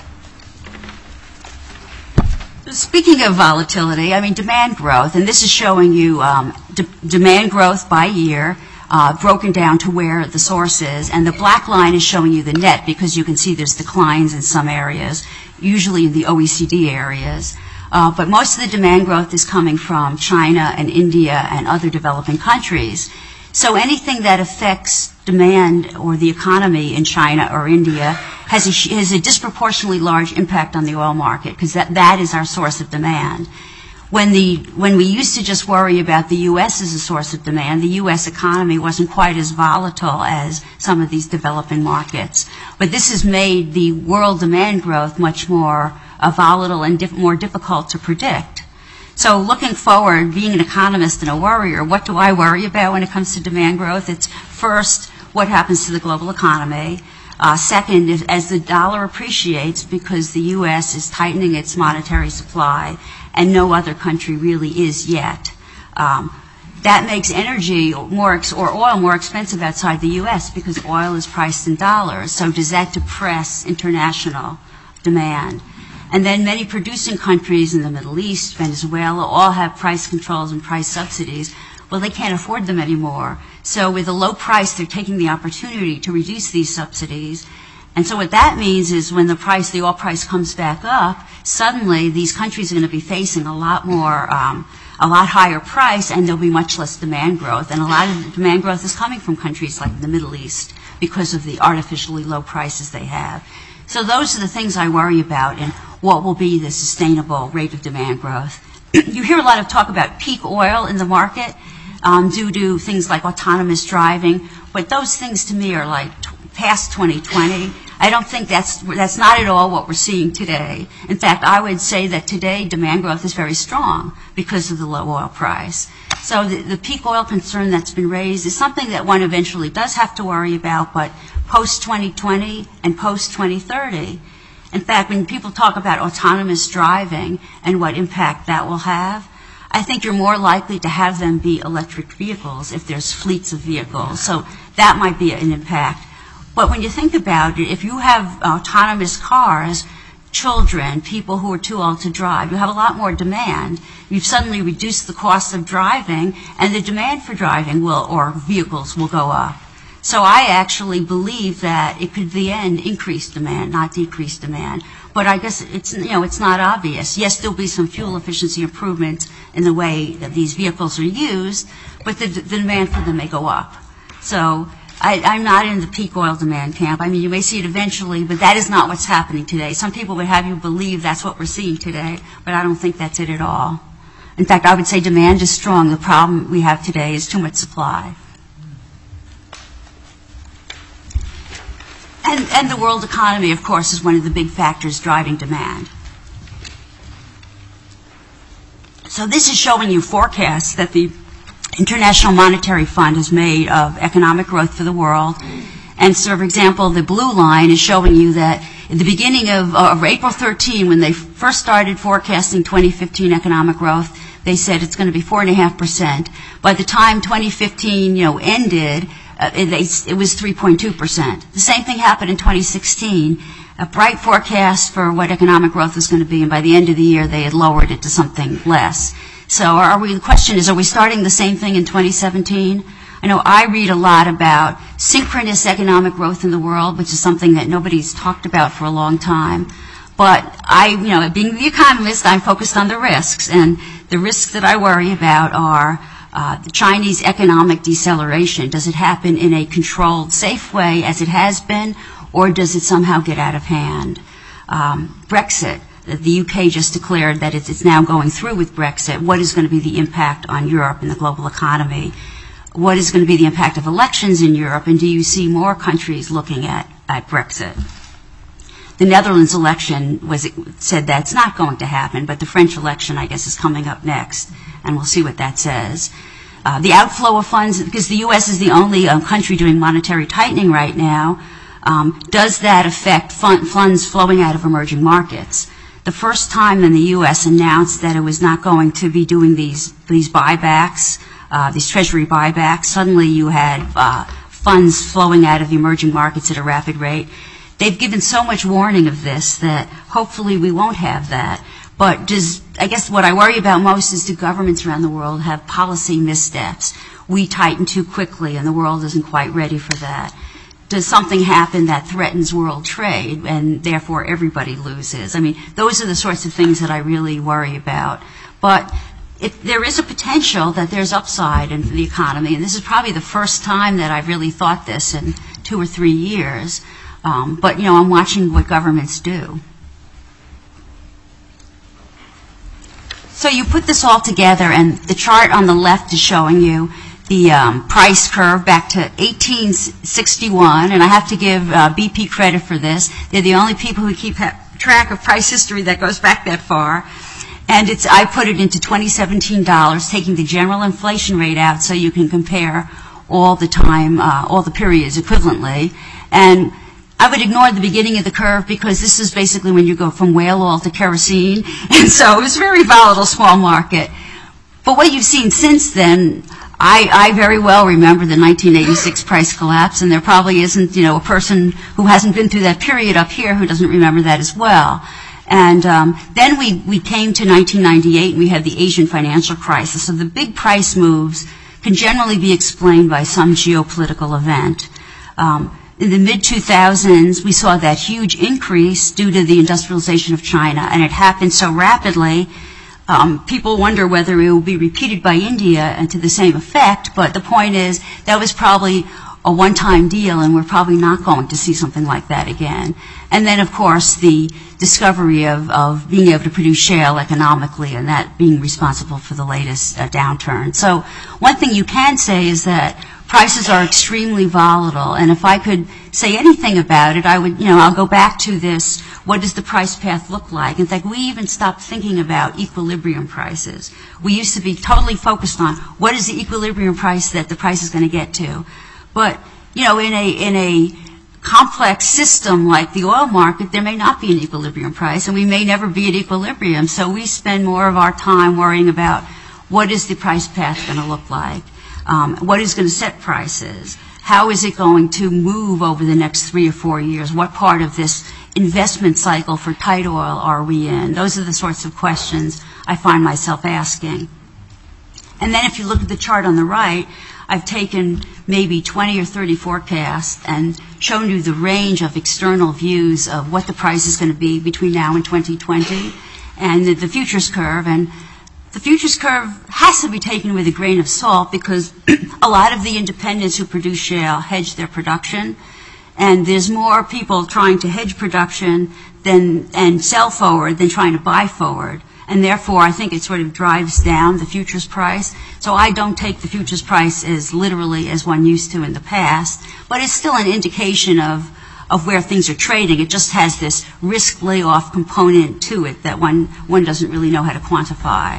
Speaking of volatility, I mean, demand growth, and this is showing you um, de- demand growth by year, uh, broken down to where the source is, and the black line is showing you the net because you can see there's declines in some areas, usually in the O E C D areas. Uh, but most of the demand growth is coming from China and India and other developing countries. So anything that affects demand or the economy in China or India has a, has a disproportionately large impact on the oil market because that, that is our source of demand. When, the, when we used to just worry about the U S as a source of demand, the U S economy wasn't quite as volatile as some of these developing markets. But this has made the world demand growth much more uh, volatile and diff- more difficult to predict. So looking forward, being an economist and a worrier, what do I worry about when it comes to demand growth? It's first, what happens to the global economy? Uh, second, if, as the dollar appreciates because the U S is tightening its monetary supply and no other country really is yet. Um, that makes energy more ex- or oil more expensive outside the U S because oil is priced in dollars. So does that depress international demand? And then many producing countries in the Middle East, Venezuela, all have price controls and price subsidies. Well, they can't afford them anymore. So with a low price, they're taking the opportunity to reduce these subsidies. And so what that means is when the price, the oil price comes back up, suddenly these countries are going to be facing a lot more, um, a lot higher price, and there'll be much less demand growth. And a lot of the demand growth is coming from countries like the Middle East because of the artificially low prices they have. So those are the things I worry about and what will be the sustainable rate of demand growth. You hear a lot of talk about peak oil in the market um, due to things like autonomous driving, but those things to me are like t- past twenty twenty. I don't think that's that's not at all what we're seeing today. In fact, I would say that today demand growth is very strong because of the low oil price. So the, the peak oil concern that's been raised is something that one eventually does have to worry about, but post twenty twenty and post twenty thirty. In fact, when people talk about autonomous driving and what impact that will have, I think you're more likely to have them be electric vehicles if there's fleets of vehicles. So that might be an impact. But when you think about it, if you have autonomous cars children, people who are too old to drive. You have a lot more demand. You've suddenly reduced the cost of driving, and the demand for driving will, or vehicles will go up. So I actually believe that it could, in the end, increase demand, not decrease demand. But I guess it's, you know, it's not obvious. Yes, there'll be some fuel efficiency improvements in the way that these vehicles are used, but the, the demand for them may go up. So I, I'm not in the peak oil demand camp. I mean, you may see it eventually, but that is not what's happening today. Some people would have you believe that's what we're seeing today, but I don't think that's it at all. In fact, I would say demand is strong. The problem we have today is too much supply. And, and the world economy, of course, is one of the big factors driving demand. So this is showing you forecasts that the International Monetary Fund has made of economic growth for the world. And so, for example, the blue line is showing you that at the beginning of, uh, of April thirteenth, when they first started forecasting twenty fifteen economic growth, they said it's going to be four point five percent. By the time twenty fifteen, you know, ended, uh, it, it was three point two percent. The same thing happened in twenty sixteen. A bright forecast for what economic growth was going to be, and by the end of the year, they had lowered it to something less. So are we, the question is, are we starting the same thing in twenty seventeen? I know I read a lot about synchronous economic growth in the world, which is something that nobody's talked about for a long time. But I, you know, being the economist, I'm focused on the risks. And the risks that I worry about are uh, the Chinese economic deceleration. Does it happen in a controlled, safe way, as it has been, or does it somehow get out of hand? Um, Brexit. The U K just declared that it's now going through with Brexit. What is going to be the impact on Europe and the global economy? What is going to be the impact of elections in Europe? And do you see more countries looking at, at Brexit? The Netherlands election was said that's not going to happen, but the French election, I guess, is coming up next, and we'll see what that says. Uh, the outflow of funds, because the U S is the only um, country doing monetary tightening right now, um, does that affect fund, funds flowing out of emerging markets? The first time when the U S announced that it was not going to be doing these these buybacks, uh, these treasury buybacks, suddenly you had uh, funds flowing out of the emerging markets at a rapid rate. They've given so much warning of this that hopefully we won't have that. But does, I guess what I worry about most is do governments around the world have policy missteps? We tighten too quickly and the world isn't quite ready for that. Does something happen that threatens world trade and therefore everybody loses? I mean, those are the sorts of things that I really worry about. But if there is a potential that there's upside in the economy, and this is probably the first time that I've really thought this in two or three years. Um, but, you know, I'm watching what governments do. So you put this all together, and the chart on the left is showing you the um, price curve back to eighteen sixty-one, and I have to give uh, B P credit for this. They're the only people who keep track of price history that goes back that far. And it's, I put it into twenty seventeen dollars, taking the general inflation rate out so you can compare all the time, uh, all the periods equivalently. And I would ignore the beginning of the curve because this is basically when you go from whale oil to kerosene. And so it was a very volatile small market. But what you've seen since then, I, I very well remember the nineteen eighty-six price collapse, and there probably isn't, you know, a person who hasn't been through that period up here who doesn't remember that as well. And um, then we, we came to nineteen ninety-eight, and we had the Asian financial crisis. So the big price moves can generally be explained by some geopolitical event. Um, in the mid two thousands, we saw that huge increase due to the industrialization of China, and it happened so rapidly. Um, people wonder whether it will be repeated by India and to the same effect, but the point is that was probably a one-time deal, and we're probably not going to see something like that again. And then, of course, the discovery of, of being able to produce shale economically, and that being responsible for the latest uh, downturn. So one thing you can say is that prices are extremely volatile, and if I could say anything about it, I would, you know, I'll go back to this, what does the price path look like? In fact, we even stopped thinking about equilibrium prices. We used to be totally focused on what is the equilibrium price that the price is going to get to. But, you know, in a, in a complex system like the oil market, there may not be an equilibrium price, and we may never be at equilibrium. So we spend more of our time worrying about what is the price path going to look like? Um, what is going to set prices? How is it going to move over the next three or four years? What part of this investment cycle for tight oil are we in? Those are the sorts of questions I find myself asking. And then if you look at the chart on the right, I've taken maybe twenty or thirty forecasts and shown you the range of external views of what the price is going to be between now and twenty twenty, and the, the futures curve. And the futures curve has to be taken with a grain of salt because a lot of the independents who produce shale hedge their production, and there's more people trying to hedge production than and sell forward than trying to buy forward. And therefore, I think it sort of drives down the futures price. So I don't take the futures price as literally as one used to in the past, but it's still an indication of, of where things are trading. It just has this risk layoff component to it that one, one doesn't really know how to quantify.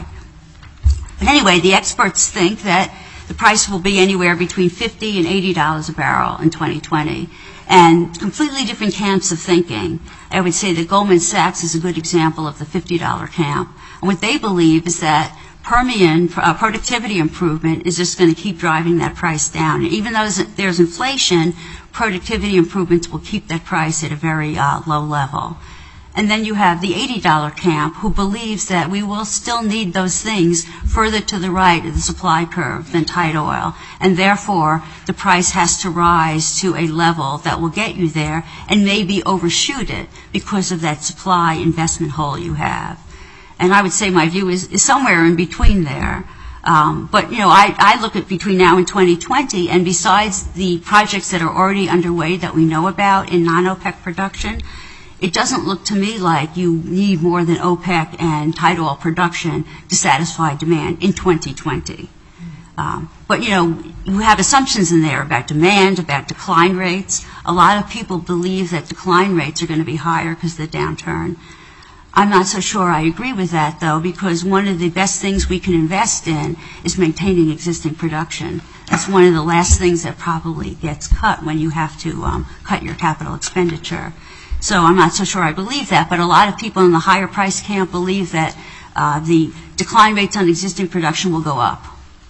But anyway, the experts think that the price will be anywhere between fifty and eighty dollars a barrel in twenty twenty. And completely different camps of thinking. I would say that Goldman Sachs is a good example of the fifty dollar camp. And what they believe is that Permian uh, productivity improvement is just going to keep driving that price down. And even though there's inflation, productivity improvements will keep that price at a very uh, low level. And then you have the eighty dollar camp who believes that we will still need those things further to the right of the supply curve than tight oil. And therefore, the price has to rise to a level that will get you there and maybe overshoot it because of that supply investment hole you have. And I would say my view is, is somewhere in between there. Um, but, you know, I, I look at between now and twenty twenty, and besides the projects that are already underway that we know about in non-OPEC production, it doesn't look to me like you need more than OPEC and tight oil production to satisfy demand in twenty twenty. Um, but, you know, you have assumptions in there about demand, about decline rates. A lot of people believe that decline rates are going to be higher because of the downturn. I'm not so sure I agree with that, though, because one of the best things we can invest in is maintaining existing production. That's one of the last things that probably gets cut when you have to um, cut your capital expenditure. So I'm not so sure I believe that, but a lot of people in the higher price camp believe that uh, the decline rates on existing production will go up.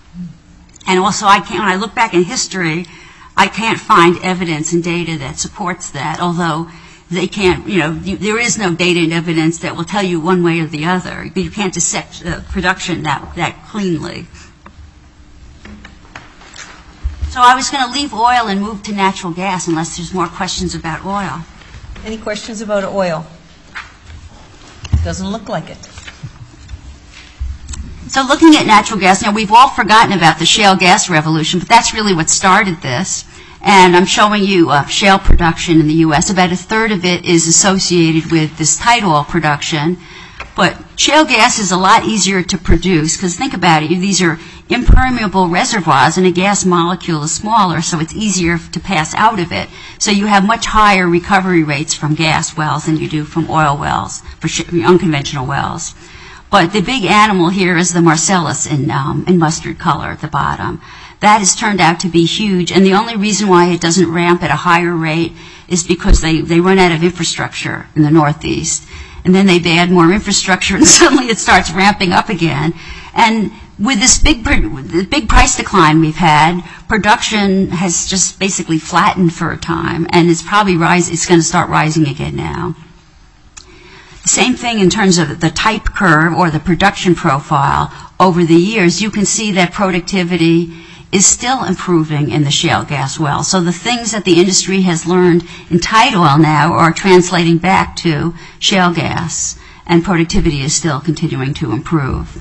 And also, I can't, when I look back in history, I can't find evidence and data that supports that, although they can't, you know, you, there is no data and evidence that will tell you one way or the other. You can't dissect uh, production that, that cleanly. So I was going to leave oil and move to natural gas unless there's more questions about oil. Any questions about oil? Doesn't look like it. So looking at natural gas, now we've all forgotten about the shale gas revolution, but that's really what started this. And I'm showing you uh, shale production in the U S. About a third of it is associated with this tight oil production. But shale gas is a lot easier to produce because think about it, these are impermeable reservoirs and a gas molecule is smaller, so it's easier to pass out of it. So you have much higher recovery rates from gas wells than you do from oil wells, for sh- unconventional wells. But the big animal here is the Marcellus in, um, in mustard color at the bottom. That has turned out to be huge, and the only reason why it doesn't ramp at a higher rate is because they, they run out of infrastructure in the Northeast. And then they add more infrastructure, and suddenly it starts ramping up again. And with this big, the big price decline we've had, production has just basically flattened for a time, and it's probably rise, it's going to start rising again now. The same thing in terms of the type curve or the production profile over the years. You can see that productivity is still improving in the shale gas well. So the things that the industry has learned in tight oil now are translating back to shale gas, and productivity is still continuing to improve.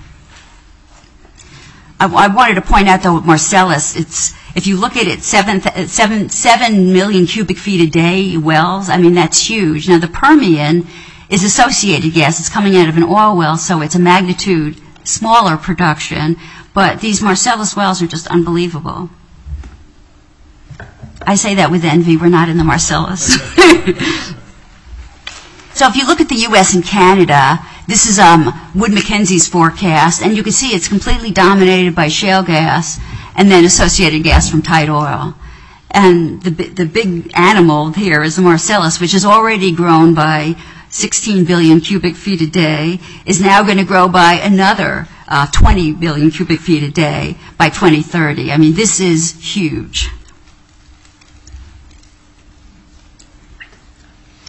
I, I wanted to point out, though, with Marcellus, it's, if you look at it, seven, seven, seven million cubic feet a day wells, I mean, that's huge. Now, the Permian is associated gas. It's coming out of an oil well, so it's a magnitude smaller production. But these Marcellus wells are just unbelievable. I say that with envy. We're not in the Marcellus. So if you look at the U S and Canada, this is um, Wood Mackenzie's forecast, and you can see it's completely dominated by shale gas and then associated gas from tight oil. And the, the big animal here is the Marcellus, which has already grown by sixteen billion cubic feet a day, is now going to grow by another uh, twenty billion cubic feet a day by twenty thirty. I mean, this is huge.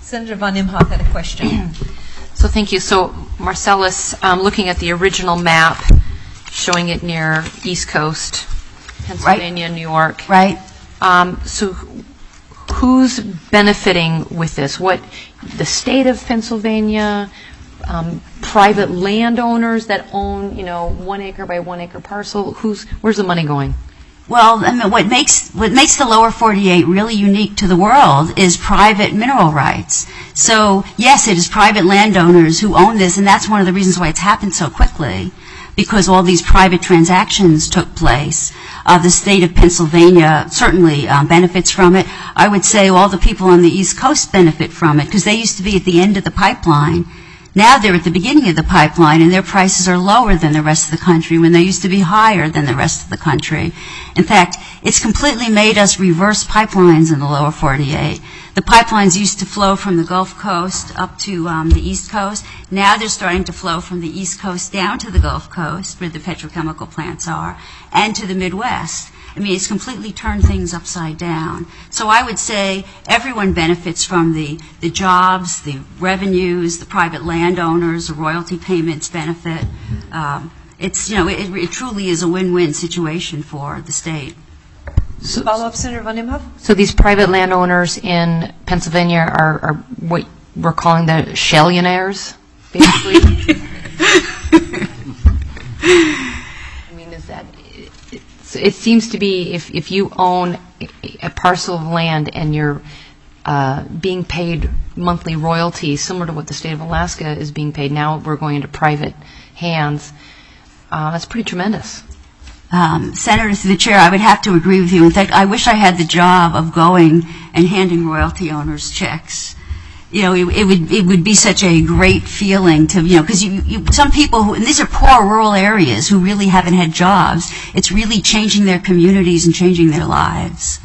Senator Von Imhoff had a question. So thank you. So Marcellus, um, looking at the original map, showing it near East Coast, Pennsylvania, Right. New York. Right. Um, so who's benefiting with this? What, the state of Pennsylvania, um, private landowners that own, you know, one acre by one acre parcel? Who's, where's the money going? Well, I mean, what makes what makes the lower forty-eight really unique to the world is private mineral rights. So, yes, it is private landowners who own this, and that's one of the reasons why it's happened so quickly, because all these private transactions took place. Uh, the state of Pennsylvania certainly um, benefits from it. I would say all the people on the East Coast benefit from it, because they used to be at the end of the pipeline. Now they're at the beginning of the pipeline, and their prices are lower than the rest of the country when they used to be higher than the rest of the country. In fact, it's completely made us reverse pipelines in the lower forty-eight. The pipelines used to flow from the Gulf Coast up to um, the East Coast. Now they're starting to flow from the East Coast down to the Gulf Coast, where the petrochemical plants are, and to the Midwest. I mean, it's completely turned things upside down. So I would say everyone benefits from the, the jobs, the revenues, the private landowners, the royalty payments benefit. Um, it's, you know, it, it truly is a win-win situation for the state. So, Follow up, Senator Von Imhoff? so these private landowners in Pennsylvania are, are what we're calling the shellionaires, basically? I mean, is that... So it seems to be if, if you own a, a parcel of land and you're uh, being paid monthly royalties, similar to what the state of Alaska is being paid, now we're going into private hands. Uh, that's pretty tremendous. Um, Senator, through the chair, I would have to agree with you. In fact, I wish I had the job of going and handing royalty owners checks. You know, it, it would it would be such a great feeling to, you know, because you, you, some people who, and these are poor rural areas who really haven't had jobs. It's really changing their communities and changing their lives.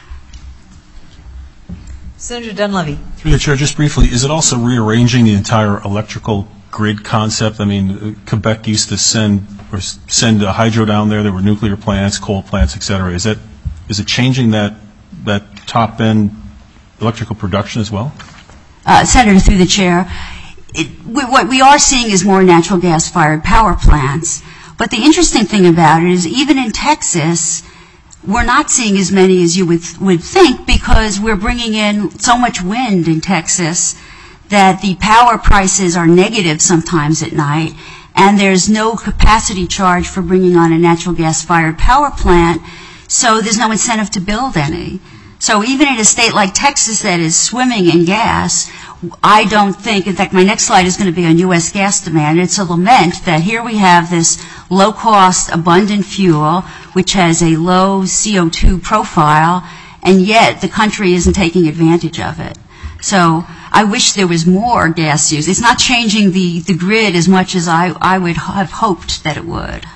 Senator Dunleavy. Through the chair, just briefly, is it also rearranging the entire electrical grid concept? I mean, uh, Quebec used to send or s- send a hydro down there. There were nuclear plants, coal plants, et cetera. Is that is it changing that that top end electrical production as well? Uh, Senator, through the chair, it, we, what we are seeing is more natural gas-fired power plants. But the interesting thing about it is even in Texas, we're not seeing as many as you would, would think, because we're bringing in so much wind in Texas that the power prices are negative sometimes at night, and there's no capacity charge for bringing on a natural gas-fired power plant, so there's no incentive to build any. So even in a state like Texas that is swimming in gas, I don't think, in fact, my next slide is going to be on U S gas demand. It's a lament that here we have this low-cost, abundant fuel, which has a low C O two profile, and yet the country isn't taking advantage of it. So I wish there was more gas use. It's not changing the, the grid as much as I, I would have hoped that it would.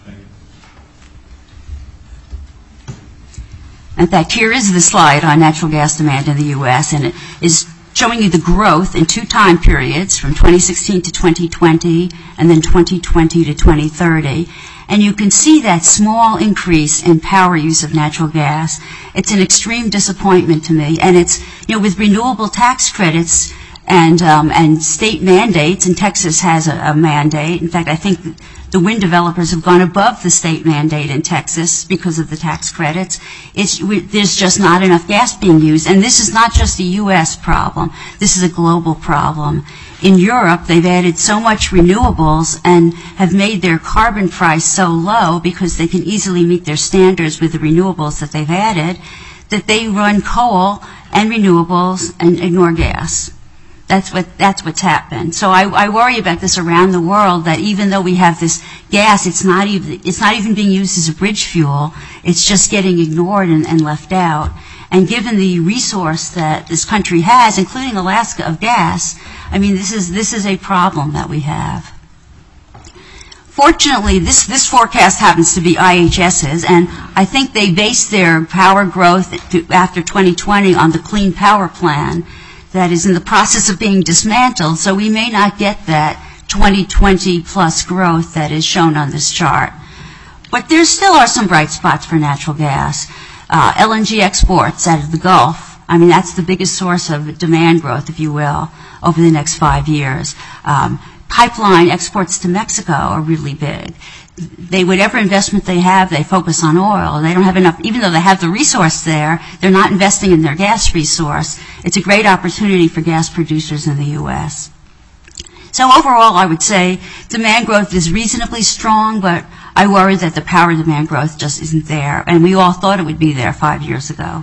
In fact, here is the slide on natural gas demand in the U S, and it is showing you the growth in two time periods, from twenty sixteen to twenty twenty, and then twenty twenty to twenty thirty. And you can see that small increase in power use of natural gas. It's an extreme disappointment to me. And it's, you know, with renewable tax credits and um, and state mandates, and Texas has a, a mandate. In fact, I think the wind developers have gone above the state mandate in Texas because of the tax credits. It's, there's just not enough gas being used. And this is not just a U S problem. This is a global problem. In Europe, they've added so much renewables and have made their carbon price so low because they can easily meet their standards with the renewables that they've added, that they run coal and renewables and ignore gas. That's what that's what's happened. So I, I worry about this around the world, that even though we have this gas, it's not even it's not even being used as a bridge fuel. It's just getting ignored and, and left out. And given the resource that this country has, including Alaska, of gas, I mean, this is this is a problem that we have. Fortunately, this, this forecast happens to be IHS's, and I think they base their power growth to, after twenty twenty on the Clean Power Plan that is in the process of being dismantled, so we may not get that twenty twenty plus growth that is shown on this chart. But there still are some bright spots for natural gas. Uh, L N G exports out of the Gulf I mean, that's the biggest source of demand growth, if you will, over the next five years. Um, pipeline exports to Mexico are really big. They, whatever investment they have, they focus on oil. They don't have enough, even though they have the resource there, they're not investing in their gas resource. It's a great opportunity for gas producers in the U S. So overall, I would say demand growth is reasonably strong, but I worry that the power demand growth just isn't there, and we all thought it would be there five years ago.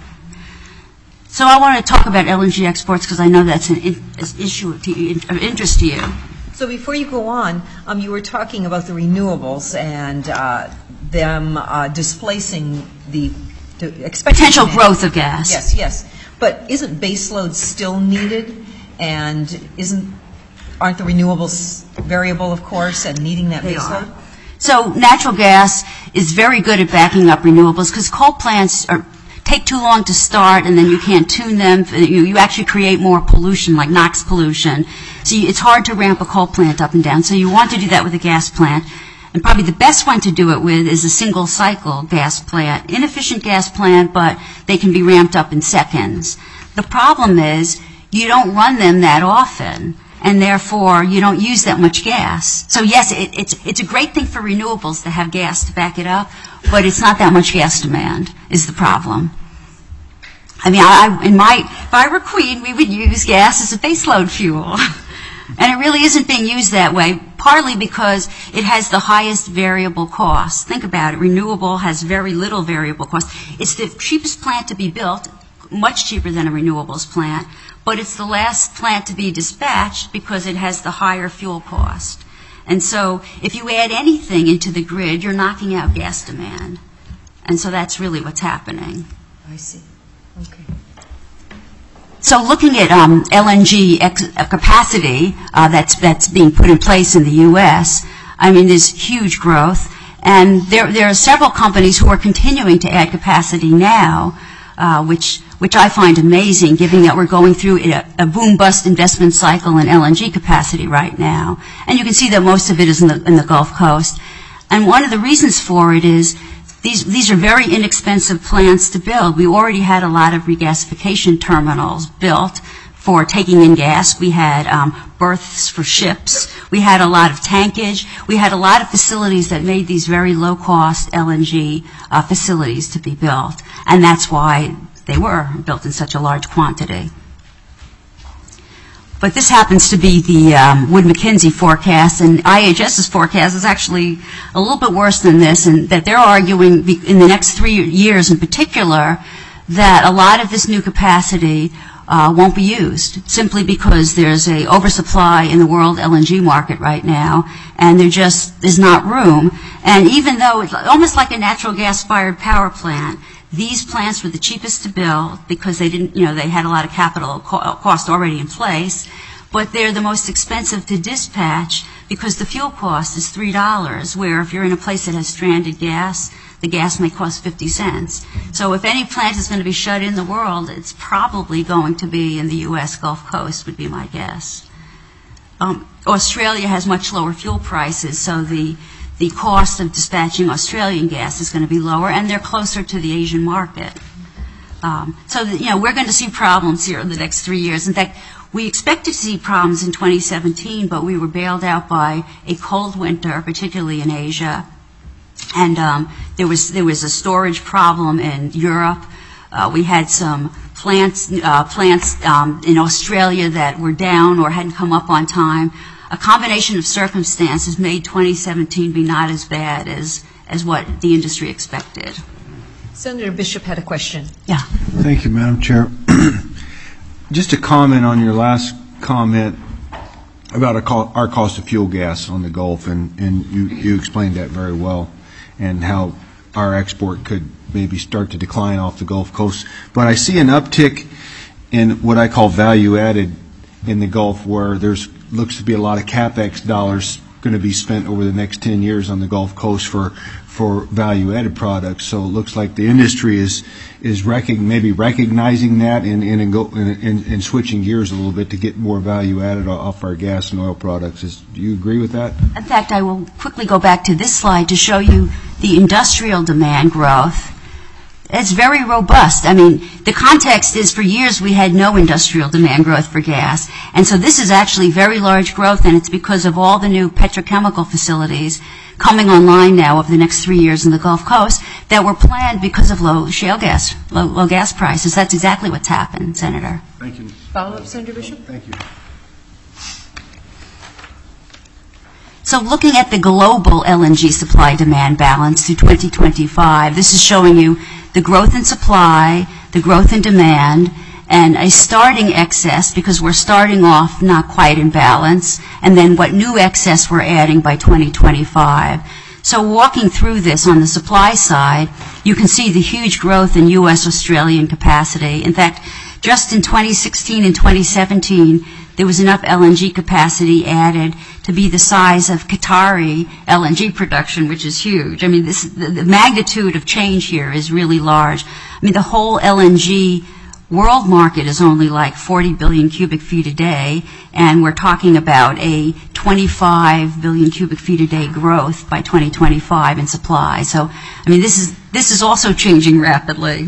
So I want to talk about L N G exports because I know that's an in, issue of, of interest to you. So before you go on, um, you were talking about the renewables and uh, them uh, displacing the, the expected potential demand. growth of gas. Yes, yes. But isn't baseload still needed? And isn't aren't the renewables variable, of course, and needing that They baseload? are. So natural gas is very good at backing up renewables because coal plants are take too long to start, and then you can't tune them. You, you actually create more pollution, like NOx pollution. So you, it's hard to ramp a coal plant up and down. So you want to do that with a gas plant. And probably the best one to do it with is a single cycle gas plant. Inefficient gas plant, but they can be ramped up in seconds. The problem is you don't run them that often, and therefore you don't use that much gas. So yes, it, it's, it's a great thing for renewables to have gas to back it up, but it's not that much gas demand is the problem. I mean, I, in my, if I were queen, we would use gas as a baseload fuel. And it really isn't being used that way, partly because it has the highest variable cost. Think about it. Renewable has very little variable cost. It's the cheapest plant to be built, much cheaper than a renewables plant, but it's the last plant to be dispatched because it has the higher fuel cost. And so if you add anything into the grid, you're knocking out gas demand. And so that's really what's happening. I see. Okay. So looking at um, L N G ex- capacity uh, that's, that's being put in place in the U S, I mean, there's huge growth. And there, there are several companies who are continuing to add capacity now, uh, which which I find amazing, given that we're going through a, a boom-bust investment cycle in L N G capacity right now. And you can see that most of it is in the, in the Gulf Coast. And one of the reasons for it is these, these are very inexpensive plants to build. We already had a lot of regasification terminals built for taking in gas. We had um, berths for ships. We had a lot of tankage. We had a lot of facilities that made these very low-cost L N G uh, facilities to be built. And that's why they were built in such a large quantity. But this happens to be the um, Wood-Mackenzie forecast, and IHS's forecast is actually a little bit worse than this, and that they're arguing in the next three years in particular that a lot of this new capacity uh, won't be used, simply because there's a oversupply in the world L N G market right now, and there just is not room. And even though it's almost like a natural gas-fired power plant, these plants were the cheapest to build because they didn't, you know, they had a lot of capital co- cost already in place, but they're the most expensive to dispatch because the fuel cost is three dollars, where if you're in a place that has stranded gas, the gas may cost fifty cents. So if any plant is going to be shut in the world, it's probably going to be in the U S Gulf Coast, would be my guess. Um, Australia has much lower fuel prices, so the the cost of dispatching Australian gas is going to be lower, and they're closer to the Asian market. Um, so, that, you know, we're going to see problems here in the next three years. In fact, we expected to see problems in twenty seventeen, but we were bailed out by a cold winter, particularly in Asia. And um, there was there was a storage problem in Europe. Uh, we had some plants uh, plants um, in Australia that were down or hadn't come up on time. A combination of circumstances made twenty seventeen be not as bad as, as what the industry expected. Senator Bishop had a question. Yeah. Thank you, Madam Chair. Just a comment on your last comment about our, co- our cost of fuel gas on the Gulf, and, and you, you explained that very well, and how our export could maybe start to decline off the Gulf Coast. But I see an uptick in what I call value added in the Gulf, where there's looks to be a lot of CapEx dollars going to be spent over the next ten years on the Gulf Coast for for value-added products. So it looks like the industry is is rec- maybe recognizing that and and, go, and and and switching gears a little bit to get more value-added off our gas and oil products. Is, do you agree with that? In fact, I will quickly go back to this slide to show you the industrial demand growth. It's very robust. I mean, the context is for years we had no industrial demand growth for gas. And so this is actually very large growth, and it's because of all the new petrochemical facilities coming online now over the next three years in the Gulf Coast that were planned because of low shale gas, low, low gas prices. That's exactly what's happened, Senator. Thank you. Follow-up, Senator Bishop? Thank you. So looking at the global L N G supply-demand balance through twenty twenty-five, this is showing you the growth in supply, the growth in demand, and a starting excess, because we're starting off not quite in balance, and then what new excess we're adding by twenty twenty-five. So walking through this on the supply side, you can see the huge growth in U S Australian capacity. In fact, just in twenty sixteen and twenty seventeen, there was enough L N G capacity added to be the size of Qatari L N G production, which is huge. I mean, this, the, the magnitude of change here is really large. I mean, the whole L N G world market is only like forty billion cubic feet a day, and we're talking about a twenty-five billion cubic feet a day growth by twenty twenty-five in supply. So, I mean, this is, this is also changing rapidly.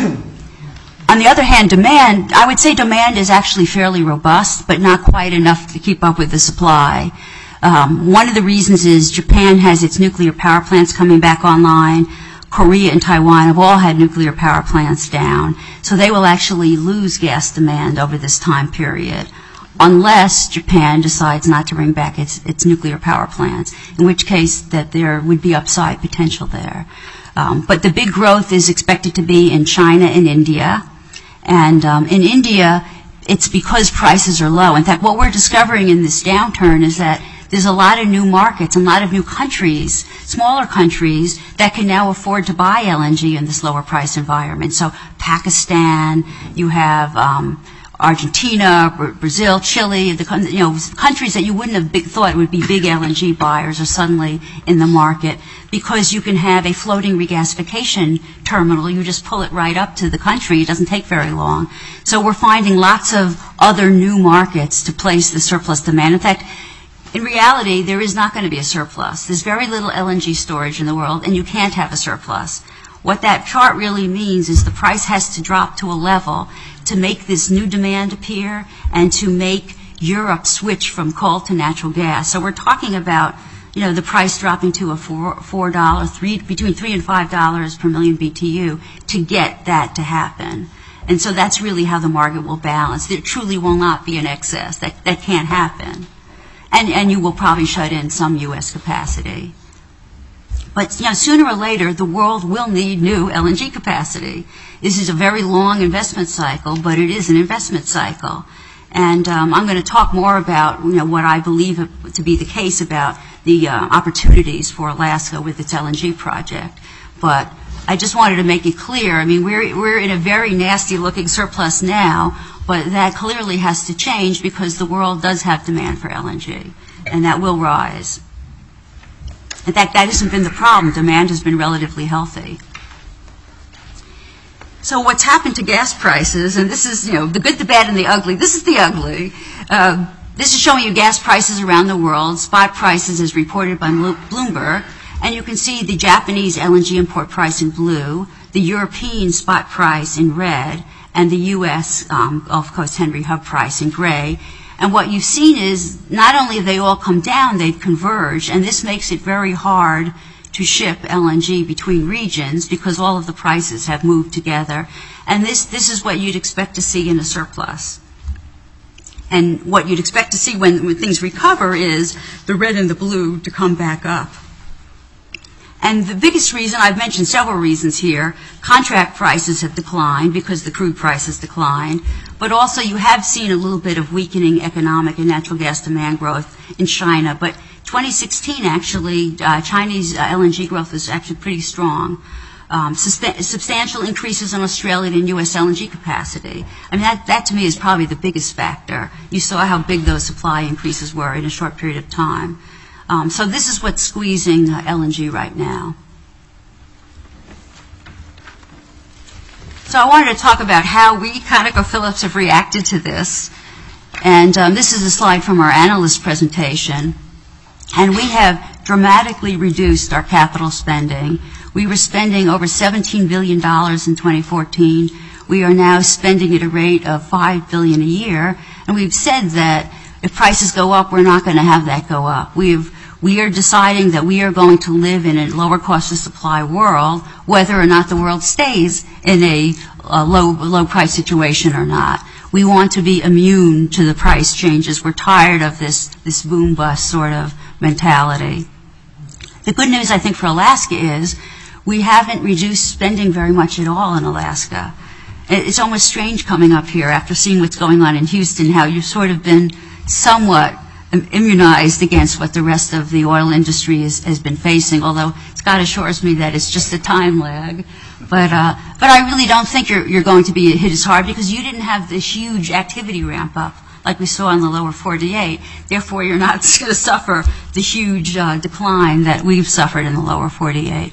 On the other hand, demand, I would say demand is actually fairly robust, but not quite enough to keep up with the supply. Um, one of the reasons is Japan has its nuclear power plants coming back online. Korea and Taiwan have all had nuclear power plants down. So they will actually lose gas demand over this time period, unless Japan decides not to bring back its, its nuclear power plants, in which case that there would be upside potential there. Um, but the big growth is expected to be in China and India. And um, in India, it's because prices are low. In fact, what we're discovering in this downturn is that there's a lot of new markets and a lot of new countries, smaller countries, that can now afford to buy L N G in this lower price environment. So Pakistan, you have um, Argentina, Brazil, Chile, the, you know, countries that you wouldn't have big, thought would be big L N G buyers are suddenly in the market, because you can have a floating regasification terminal. You just pull it right up to the country. It doesn't take very long. So we're finding lots of other new markets to place the surplus demand. In fact, in reality, there is not going to be a surplus. There's very little L N G storage in the world, and you can't have a surplus. What that chart really means is the price has to drop to a level to make this new demand appear and to make Europe switch from coal to natural gas. So we're talking about, you know, the price dropping to a four, four dollar, three, between three and five dollars per million B T U to get that to happen. And so that's really how the market will balance. There truly will not be an excess. That that can't happen. And and you will probably shut in some U S capacity. But, you know, sooner or later, the world will need new L N G capacity. This is a very long investment cycle, but it is an investment cycle. And um, I'm going to talk more about, you know, what I believe to be the case about the uh, opportunities for Alaska with its L N G project. But I just wanted to make it clear, I mean, we're, we're in a very nasty-looking surplus now, but that clearly has to change because the world does have demand for L N G, and that will rise. In fact, that hasn't been the problem. Demand has been relatively healthy. So what's happened to gas prices, and this is, you know, the good, the bad, and the ugly. This is the ugly. Uh, this is showing you gas prices around the world, spot prices as reported by Bloomberg, and you can see the Japanese L N G import price in blue, the European spot price in red, and the U S um, Gulf Coast Henry Hub price in gray. And what you've seen is not only have they all come down, they've converged, and this makes it very hard to ship L N G between regions because all of the prices have moved together. And this, this is what you'd expect to see in a surplus. And what you'd expect to see when, when things recover is the red and the blue to come back up. And the biggest reason, I've mentioned several reasons here, contract prices have declined because the crude price has declined, but also you have seen a little bit of weakening economic and natural gas demand growth in China. But twenty sixteen, actually, uh, Chinese uh, L N G growth was actually pretty strong. Um, substantial increases in Australian and U S L N G capacity. I mean, that, that to me is probably the biggest factor. You saw how big those supply increases were in a short period of time. Um, so this is what's squeezing uh, L N G right now. So I wanted to talk about how we, ConocoPhillips, have reacted to this. And um, this is a slide from our analyst presentation. And we have dramatically reduced our capital spending. We were spending over seventeen billion dollars in twenty fourteen. We are now spending at a rate of five billion dollars a year, and we've said that if prices go up, we're not going to have that go up. We've We are deciding that we are going to live in a lower cost of supply world, whether or not the world stays in a, a low, low price situation or not. We want to be immune to the price changes. We're tired of this, this boom bust sort of mentality. The good news, I think, for Alaska is we haven't reduced spending very much at all in Alaska. It's almost strange coming up here after seeing what's going on in Houston, how you've sort of been somewhat immunized against what the rest of the oil industry is, has been facing, although Scott assures me that it's just a time lag. But uh, but I really don't think you're, you're going to be hit as hard because you didn't have this huge activity ramp up like we saw in the lower forty-eight. Therefore, you're not going to suffer the huge uh, decline that we've suffered in the lower forty-eight.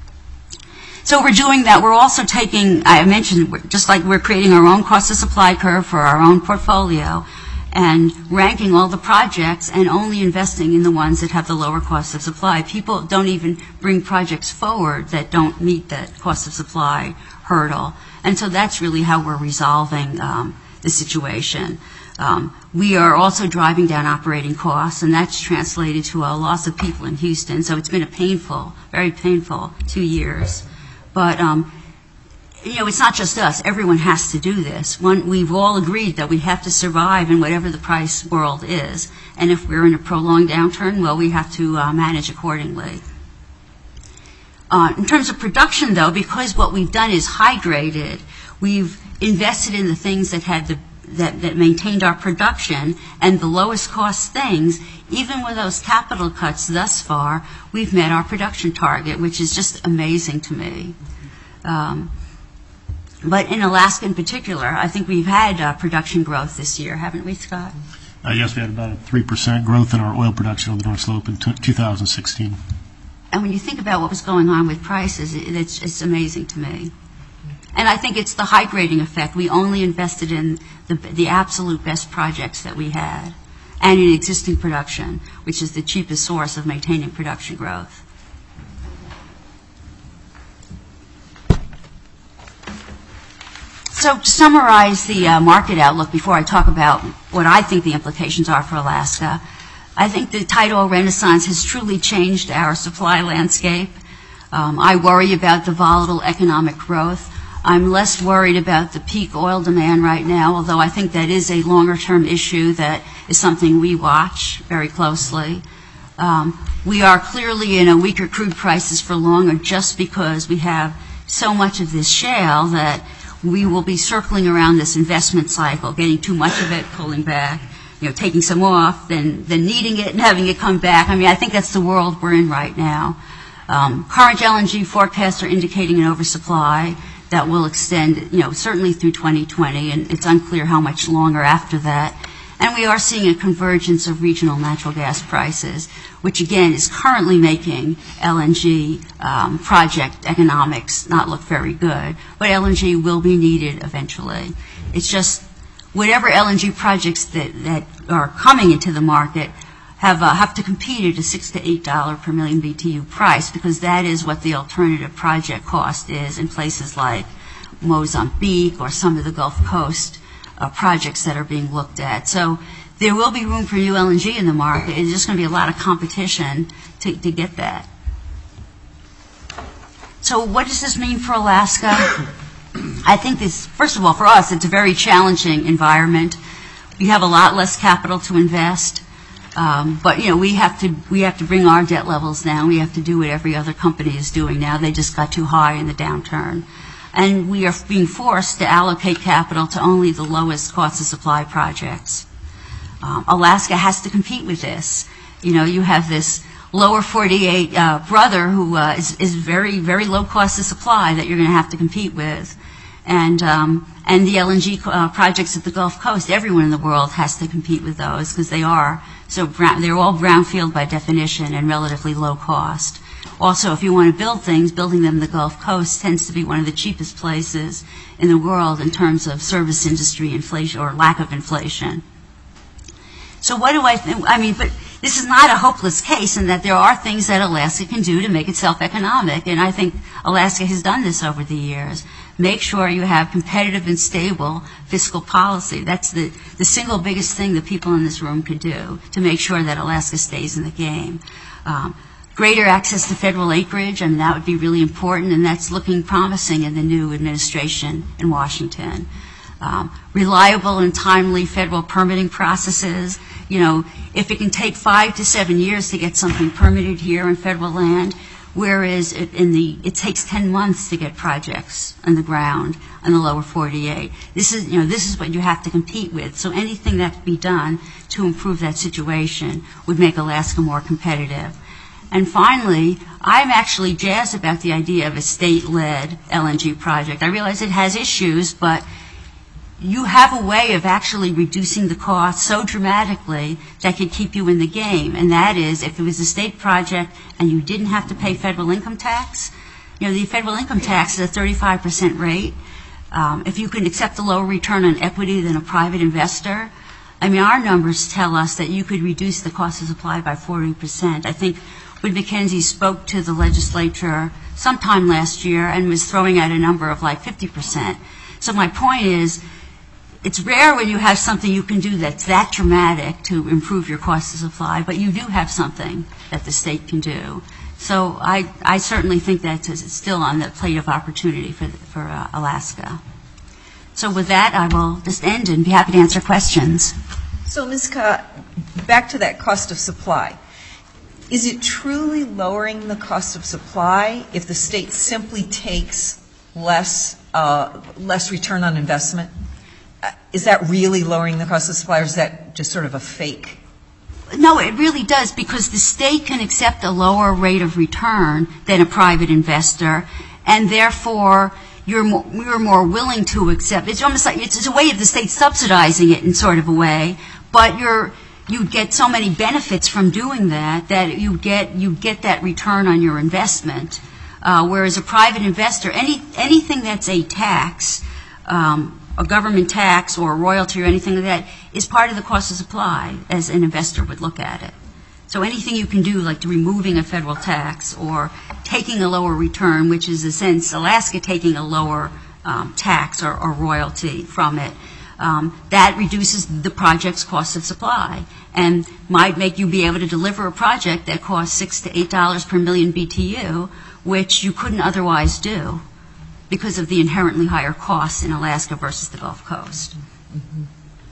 So we're doing that. We're also taking, I mentioned, just like we're creating our own cost of supply curve for our own portfolio, and ranking all the projects and only investing in the ones that have the lower cost of supply. People don't even bring projects forward that don't meet that cost of supply hurdle. And so that's really how we're resolving um, the situation. Um, we are also driving down operating costs, and that's translated to a loss of people in Houston. So it's been a painful, very painful two years. But um, you know, it's not just us. Everyone has to do this. One, we've all agreed that we have to survive in whatever the price world is. And if we're in a prolonged downturn, well, we have to uh, manage accordingly. Uh, in terms of production, though, because what we've done is high-graded, we've invested in the things that had the that, that maintained our production and the lowest cost things. Even with those capital cuts thus far, we've met our production target, which is just amazing to me. Um, But in Alaska in particular, I think we've had uh, production growth this year, haven't we, Scott? Uh, yes, we had about a three percent growth in our oil production on the North Slope in t- two thousand sixteen. And when you think about what was going on with prices, it, it's, it's amazing to me. And I think it's the high grading effect. We only invested in the, the absolute best projects that we had and in existing production, which is the cheapest source of maintaining production growth. So to summarize the uh, market outlook before I talk about what I think the implications are for Alaska, I think the tight oil renaissance has truly changed our supply landscape. Um, I worry about the volatile economic growth. I'm less worried about the peak oil demand right now, although I think that is a longer-term issue that is something we watch very closely. Um, we are clearly in a weaker crude prices for longer just because we have so much of this shale that we will be circling around this investment cycle, getting too much of it, pulling back, you know, taking some off, then, then needing it and having it come back. I mean, I think that's the world we're in right now. Um, current L N G forecasts are indicating an oversupply that will extend, you know, certainly through twenty twenty, and it's unclear how much longer after that. And we are seeing a convergence of regional natural gas prices, which again is currently making L N G um, project economics not look very good. But L N G will be needed eventually. It's just whatever L N G projects that, that are coming into the market have uh, have to compete at a six to eight dollar per million B T U price, because that is what the alternative project cost is in places like Mozambique or some of the Gulf Coast uh, projects that are being looked at. So there will be room for new L N G in the market. It's just going to be a lot of competition to, to get that. So what does this mean for Alaska? I think this, first of all, for us, it's a very challenging environment. We have a lot less capital to invest. Um, but, you know, we have to we have to bring our debt levels down. We have to do what every other company is doing now. They just got too high in the downturn. And we are being forced to allocate capital to only the lowest cost of supply projects. Um, Alaska has to compete with this. You know, you have this lower forty-eight uh, brother who uh, is, is very, very low cost of supply that you're going to have to compete with. And um, and the L N G uh, projects at the Gulf Coast, everyone in the world has to compete with those because they are so brown, they're all brownfield by definition and relatively low cost. Also, if you want to build things, building them in the Gulf Coast tends to be one of the cheapest places in the world in terms of service industry inflation or lack of inflation. So what do I think? I mean, but this is not a hopeless case, in that there are things that Alaska can do to make itself economic, and I think Alaska has done this over the years. Make sure you have competitive and stable fiscal policy. That's the, the single biggest thing that people in this room could do to make sure that Alaska stays in the game. Um, greater access to federal acreage, I mean, that would be really important, and that's looking promising in the new administration in Washington. Um, reliable and timely federal permitting processes. You know, if it can take five to seven years to get something permitted here in federal land, whereas it, in the, it takes ten months to get projects on the ground on the lower forty-eight. This is, you know, this is what you have to compete with. So anything that can be done to improve that situation would make Alaska more competitive. And finally, I'm actually jazzed about the idea of a state-led L N G project. I realize it has issues, but you have a way of actually reducing the cost so dramatically that could keep you in the game. And that is, if it was a state project and you didn't have to pay federal income tax, you know, the federal income tax is a thirty-five percent rate. Um, if you can accept a lower return on equity than a private investor, I mean, our numbers tell us that you could reduce the cost of supply by forty percent. I think Wood Mackenzie spoke to the legislature sometime last year and was throwing out a number of like fifty percent. So my point is, it's rare when you have something you can do that's that dramatic to improve your cost of supply, but you do have something that the state can do. So I, I certainly think that it's still on the plate of opportunity for, for uh, Alaska. So with that, I will just end and be happy to answer questions. So Miz Ka, back to that cost of supply. Is it truly lowering the cost of supply if the state simply takes less, uh, less return on investment? Is that really lowering the cost of supply, or is that just sort of a fake? No, it really does, because the state can accept a lower rate of return than a private investor, and therefore you're more, you're more willing to accept. It's almost like it's, it's a way of the state subsidizing it in sort of a way, but you're you get so many benefits from doing that that you get you get that return on your investment. Uh, whereas a private investor, any anything that's a tax. Um, a government tax or a royalty or anything like that is part of the cost of supply as an investor would look at it. So anything you can do, like removing a federal tax or taking a lower return, which is in a sense Alaska taking a lower um, tax or, or royalty from it, um, that reduces the project's cost of supply and might make you be able to deliver a project that costs six to eight dollars per million B T U, which you couldn't otherwise do, because of the inherently higher costs in Alaska versus the Gulf Coast. Mm-hmm.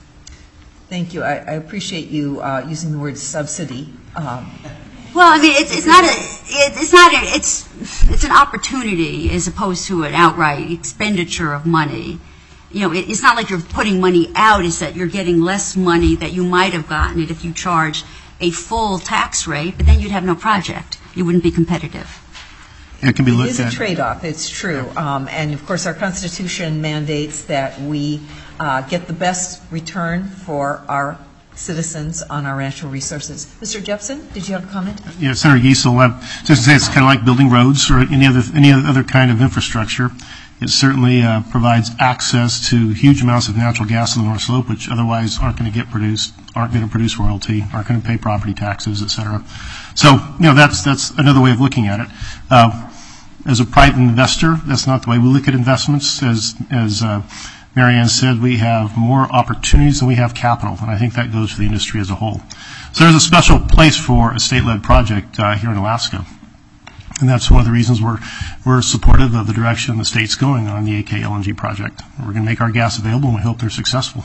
Thank you. I, I appreciate you uh, using the word subsidy. Um, well, I mean, it's, it's not a, it, it's not a, it's, it's an opportunity as opposed to an outright expenditure of money. You know, it, it's not like you're putting money out, it's that you're getting less money that you might have gotten it if you charged a full tax rate, but then you'd have no project. You wouldn't be competitive. It can be looked at. It is a trade-off, it's true. Um, and, of course, our Constitution mandates that we uh, get the best return for our citizens on our natural resources. Mister Jepson, did you have a comment? Yeah, Senator Giesel, uh, just to say it's kind of like building roads or any other, any other kind of infrastructure. It certainly uh, provides access to huge amounts of natural gas on the North Slope, which otherwise aren't going to get produced, aren't going to produce royalty, aren't going to pay property taxes, et cetera. So, you know, that's that's another way of looking at it. Uh, as a private investor, that's not the way we look at investments. As as uh, Marianne said, we have more opportunities than we have capital, and I think that goes for the industry as a whole. So there's a special place for a state-led project uh, here in Alaska. And that's one of the reasons we're we're supportive of the direction the state's going on the A K L N G project. We're going to make our gas available, and we hope they're successful.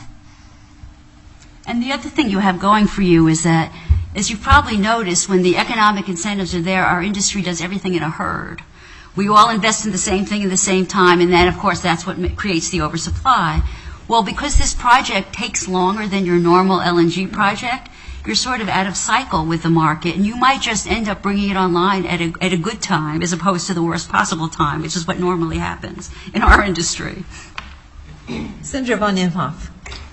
And the other thing you have going for you is that, as you've probably noticed, when the economic incentives are there, our industry does everything in a herd. We all invest in the same thing at the same time, and then, of course, that's what creates the oversupply. Well, because this project takes longer than your normal L N G project, you're sort of out of cycle with the market, and you might just end up bringing it online at a, at a good time as opposed to the worst possible time, which is what normally happens in our industry. Senator von Imhoff.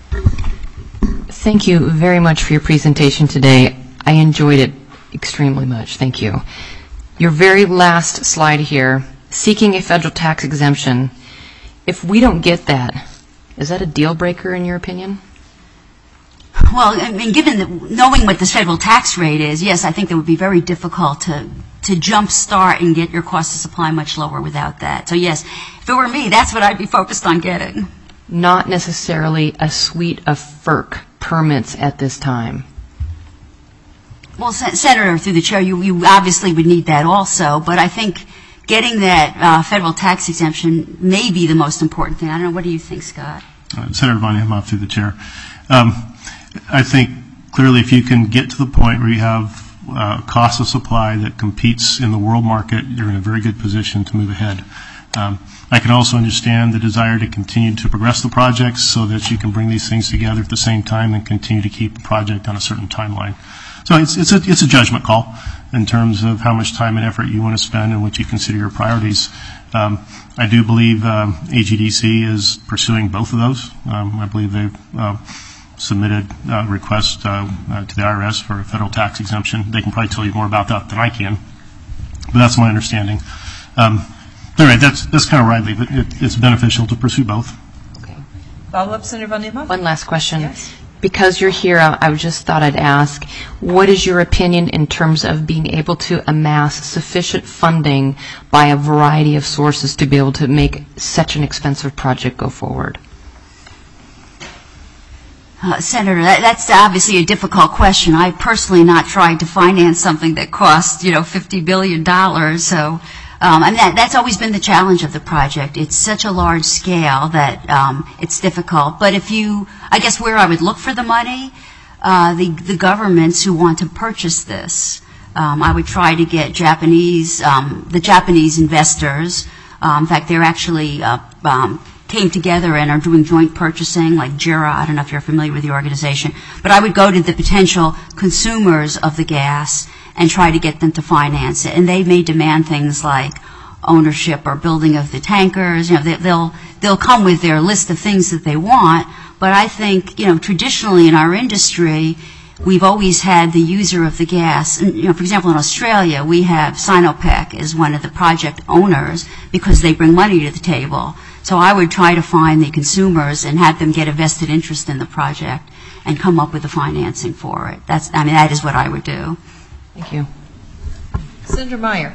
Thank you very much for your presentation today. I enjoyed it extremely much. Thank you. Your very last slide here, seeking a federal tax exemption. If we don't get that, is that a deal breaker in your opinion? Well, I mean, given the, knowing what the federal tax rate is, yes, I think it would be very difficult to to jumpstart and get your cost of supply much lower without that. So yes, if it were me, that's what I'd be focused on getting. Not necessarily a suite of F E R C permits at this time. Well, Sen- Senator, through the chair, you, you obviously would need that also, but I think getting that uh, federal tax exemption may be the most important thing. I don't know. What do you think, Scott? Uh, Senator Von Imhoff, through the chair. Um, I think clearly if you can get to the point where you have uh, cost of supply that competes in the world market, you're in a very good position to move ahead. Um, I can also understand the desire to continue to progress the projects so that you can bring these things together at the same time and continue to keep the project on a certain timeline. So it's, it's, a, it's a judgment call in terms of how much time and effort you want to spend and what you consider your priorities. Um, I do believe um, A G D C is pursuing both of those. Um, I believe they've uh, submitted a request uh, uh, to the I R S for a federal tax exemption. They can probably tell you more about that than I can, but that's my understanding. Um, all right, that's, that's kind of rightly, but it, it's beneficial to pursue both. Okay. Follow-up, Senator Von Imhoff? One last question. Yes. Because you're here, I, I just thought I'd ask, what is your opinion in terms of being able to amass sufficient funding by a variety of sources to be able to make such an expensive project go forward? Uh, Senator, that, that's obviously a difficult question. I personally not tried to finance something that cost, you know, fifty billion dollars. So, um, I mean, that, that's always been the challenge of the project. It's such a large scale that um, it's difficult. But if you, I guess where I would look for the money, uh, the, the governments who want to purchase this, um, I would try to get Japanese, um, the Japanese investors. Um, in fact, they're actually uh, um, came together and are doing joint purchasing, like JERA. I don't know if you're familiar with the organization. But I would go to the potential consumers of the gas and try to get them to finance it. And they may demand things like ownership or building of the tankers. You know, they, they'll they'll come with their list of things that they want. But I think, you know, traditionally in our industry, we've always had the user of the gas. And, you know, for example, in Australia, we have Sinopec as one of the project owners because they bring money to the table. So I would try to find the consumers and have them get a vested interest in the project and come up with the financing for it. That's, I mean, that is what I would do. Thank you. Senator Meyer.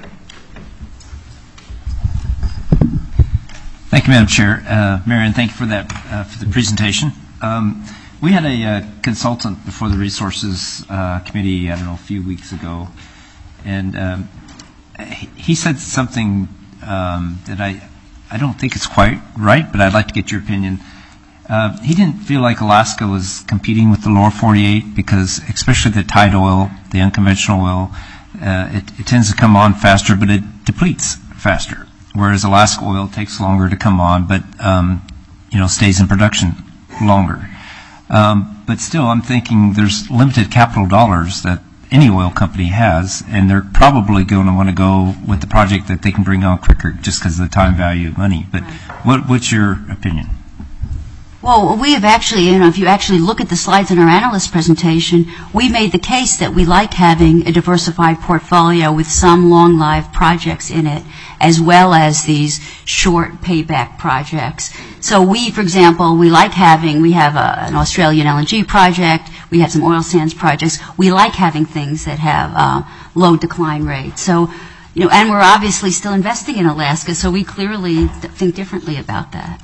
Thank you, Madam Chair. Uh, Marion, thank you for that, uh, for the presentation. Um, we had a uh, consultant before the Resources uh, Committee, I don't know, a few weeks ago, and um, he said something um, that I, I don't think is quite right, but I'd like to get your opinion. Uh, he didn't feel like Alaska was competing with the lower forty-eight because, especially the tight oil, the unconventional oil, uh, it, it tends to come on faster, but it depletes faster. Whereas Alaska oil takes longer to come on, but um, you know, stays in production longer. Um, but still, I'm thinking there's limited capital dollars that any oil company has, and they're probably going to want to go with the project that they can bring on quicker just because of the time value of money. But what, what's your opinion? Well, we have actually, you know, if you actually look at the slides in our analyst presentation, we made the case that we like having a diversified portfolio with some long-lived projects in it, as well as these short payback projects. So we, for example, we like having, we have a, an Australian L N G project, we have some oil sands projects. We like having things that have uh, low decline rates. So, you know, and we're obviously still investing in Alaska, so we clearly th- think differently about that.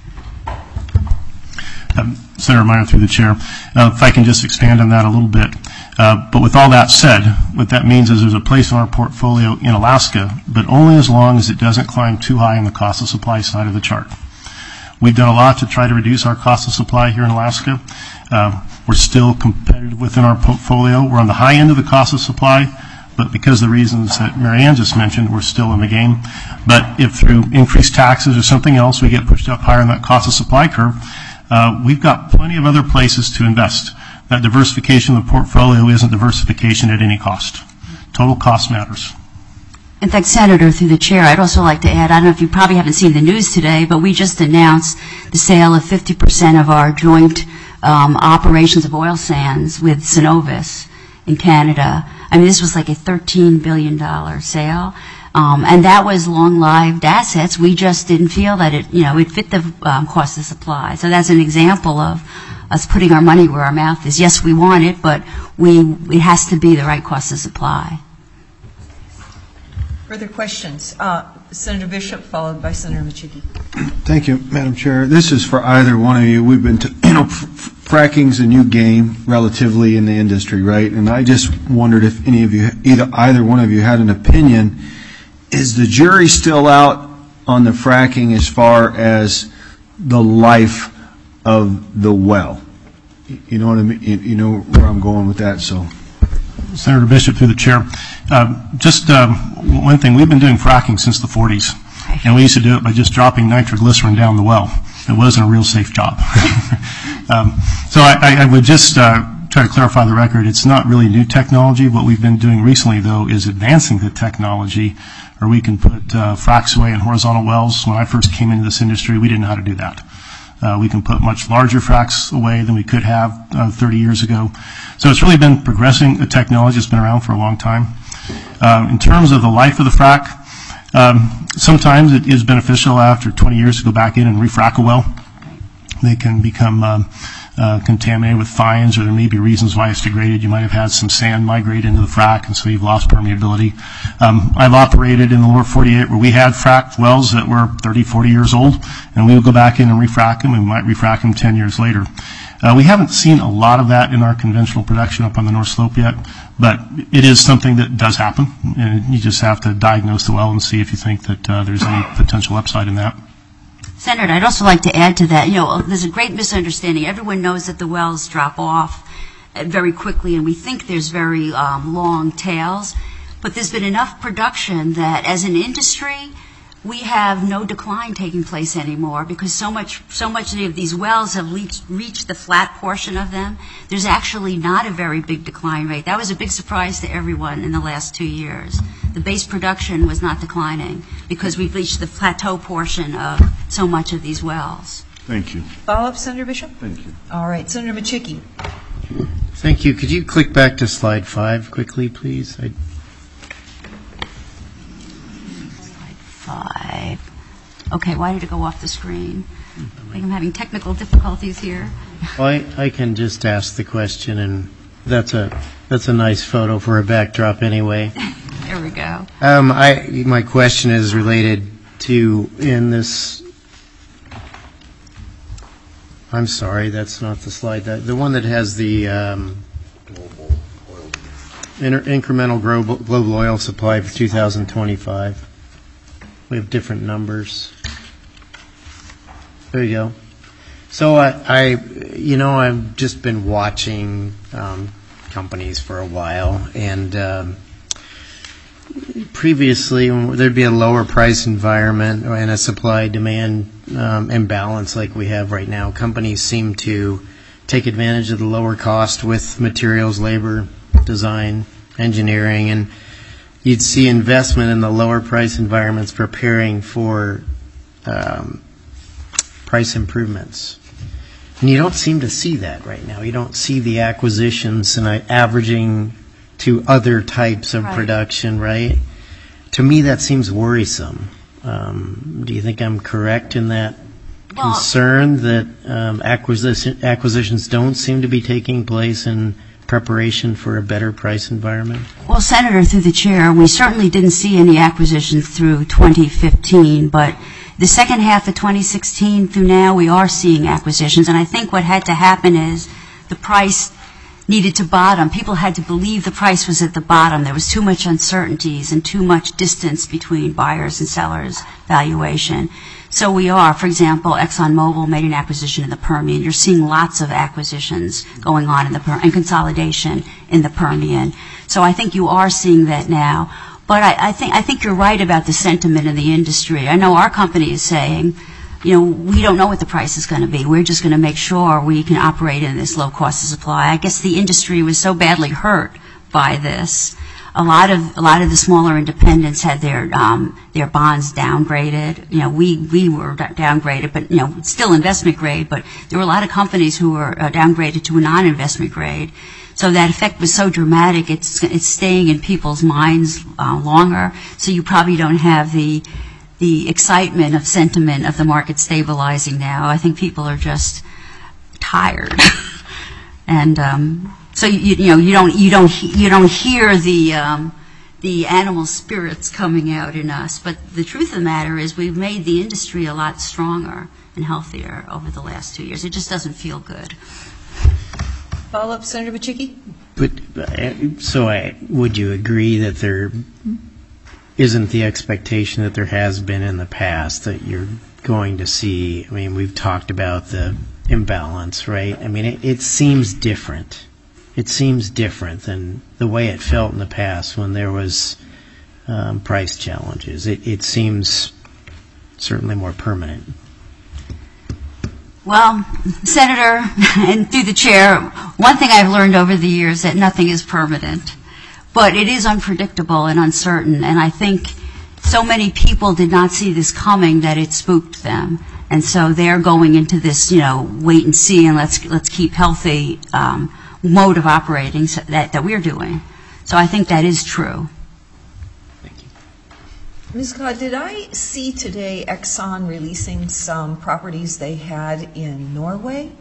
Um, Senator Meyer, through the chair, uh, if I can just expand on that a little bit. Uh, but with all that said, what that means is there's a place in our portfolio in Alaska, but only as long as it doesn't climb too high in the cost of supply side of the chart. We've done a lot to try to reduce our cost of supply here in Alaska. Uh, we're still competitive within our portfolio. We're on the high end of the cost of supply, but because of the reasons that Mary Ann just mentioned, we're still in the game. But if through increased taxes or something else we get pushed up higher in that cost of supply curve, Uh, we've got plenty of other places to invest. That diversification of the portfolio isn't diversification at any cost. Total cost matters. In fact, Senator, through the chair, I'd also like to add, I don't know if you probably haven't seen the news today, but we just announced the sale of fifty percent of our joint um, operations of oil sands with Cenovus in Canada. I mean, this was like a thirteen billion dollars sale. Um, and that was long-lived assets. We just didn't feel that it, you know, it fit the um, cost of supply. So that's an example of us putting our money where our mouth is. Yes, we want it, but we it has to be the right cost of supply. Further questions? Uh, Senator Bishop, followed by Senator Machicki. Thank you, Madam Chair. This is for either one of you. We've been, t- you know, f- fracking's a new game relatively in the industry, right? And I just wondered if any of you, either either one of you, had an opinion. Is the jury still out on the fracking as far as the life of the well? You know what I mean? You, you know where I'm going with that, so. Senator Bishop, through the chair. Uh, just um, one thing, we've been doing fracking since the forties, and we used to do it by just dropping nitroglycerin down the well. It wasn't a real safe job. um, so I, I would just uh, try to clarify the record. It's not really new technology. What we've been doing recently, though, is advancing the technology, or we can put uh, fracks away in horizontal wells. When I first came into this industry, we didn't know how to do that. Uh, we can put much larger fracks away than we could have uh, thirty years ago. So it's really been progressing. The technology has been around for a long time. Uh, in terms of the life of the frack, um, sometimes it is beneficial after twenty years to go back in and refrack a well. They can become um, uh, contaminated with fines, or there may be reasons why it's degraded. You might have had some sand migrate into the frack, and so you've lost permeability. Um, I've operated in the lower forty-eight where we had fracked wells that were thirty, forty years old, and we would go back in and refrack them. We might refrack them ten years later. Uh, we haven't seen a lot of that in our conventional production up on the North Slope yet, but it is something that does happen, and you just have to diagnose the well and see if you think that uh, there's any potential upside in that. Senator, I'd also like to add to that, you know, there's a great misunderstanding. Everyone knows that the wells drop off very quickly, and we think there's very um, long tails, but there's been enough production that as an industry, we have no decline taking place anymore, because so much so much of these wells have reached, reached the flat portion of them. There's actually not a very big decline rate. That was a big surprise to everyone in the last two years. The base production was not declining because we've reached the plateau portion of so much of these wells. Thank you. Follow-up, Senator Bishop? Thank you. All right, Senator Machicki. Thank you. Could you click back to slide five quickly, please? I, Five. Okay, why did it go off the screen? I think I'm having technical difficulties here. well, I, I can just ask the question, and that's a that's a nice photo for a backdrop anyway. There we go. Um, I my question is related to in this. I'm sorry, that's not the slide. That, the one that has the um, inter, incremental global, global oil supply for two thousand twenty-five. We have different numbers. There you go. So I, I you know, I've just been watching um, companies for a while, and um, previously when there'd be a lower price environment and a supply-demand um, imbalance like we have right now, companies seem to take advantage of the lower cost with materials, labor, design, engineering, and you'd see investment in the lower price environments preparing for um, price improvements. And you don't seem to see that right now. You don't see the acquisitions and uh, averaging to other types of Right. production, right? To me, that seems worrisome. Um, do you think I'm correct in that Well- concern that um, acquisition, acquisitions don't seem to be taking place in preparation for a better price environment? Well, Senator, through the chair, we certainly didn't see any acquisitions through twenty fifteen, but the second half of twenty sixteen through now, we are seeing acquisitions, and I think what had to happen is the price needed to bottom. People had to believe the price was at the bottom. There was too much uncertainties and too much distance between buyers and sellers' valuation. So we are, for example, ExxonMobil made an acquisition in the Permian. You're seeing lots of acquisitions going on in the Per- and consolidation in the Permian. So I think you are seeing that now. But I, I think I think you're right about the sentiment in the industry. I know our company is saying, you know, we don't know what the price is going to be. We're just going to make sure we can operate in this low cost of supply. I guess the industry was so badly hurt by this. A lot of a lot of the smaller independents had their um, their bonds downgraded. You know, we we were downgraded, but you know, still investment grade. But there were a lot of companies who were uh, downgraded to a non-investment grade. So that effect was so dramatic. It's it's staying in people's minds uh, longer. So you probably don't have the the excitement of sentiment of the market stabilizing now. I think people are just tired. And um, so you, you know you don't you don't he- you don't hear the um, the animal spirits coming out in us. But the truth of the matter is we've made the industry a lot stronger and healthier over the last two years. It just doesn't feel good. Follow up, Senator Bachicki? But, uh, so I, would you agree that there isn't the expectation that there has been in the past that you're going to see? I mean, we've talked about the imbalance, right? I mean, it, it seems different. It seems different than the way it felt in the past when there was um, price challenges. It, it seems certainly more permanent. Well, Senator, and through the chair, one thing I've learned over the years is that nothing is permanent. But it is unpredictable and uncertain, and I think so many people did not see this coming that it spooked them. And so they're going into this, you know, wait and see and let's let's keep healthy um, mode of operating so that, that we're doing. So I think that is true. Miz Codd, did I see today Exxon releasing some properties they had in Norway?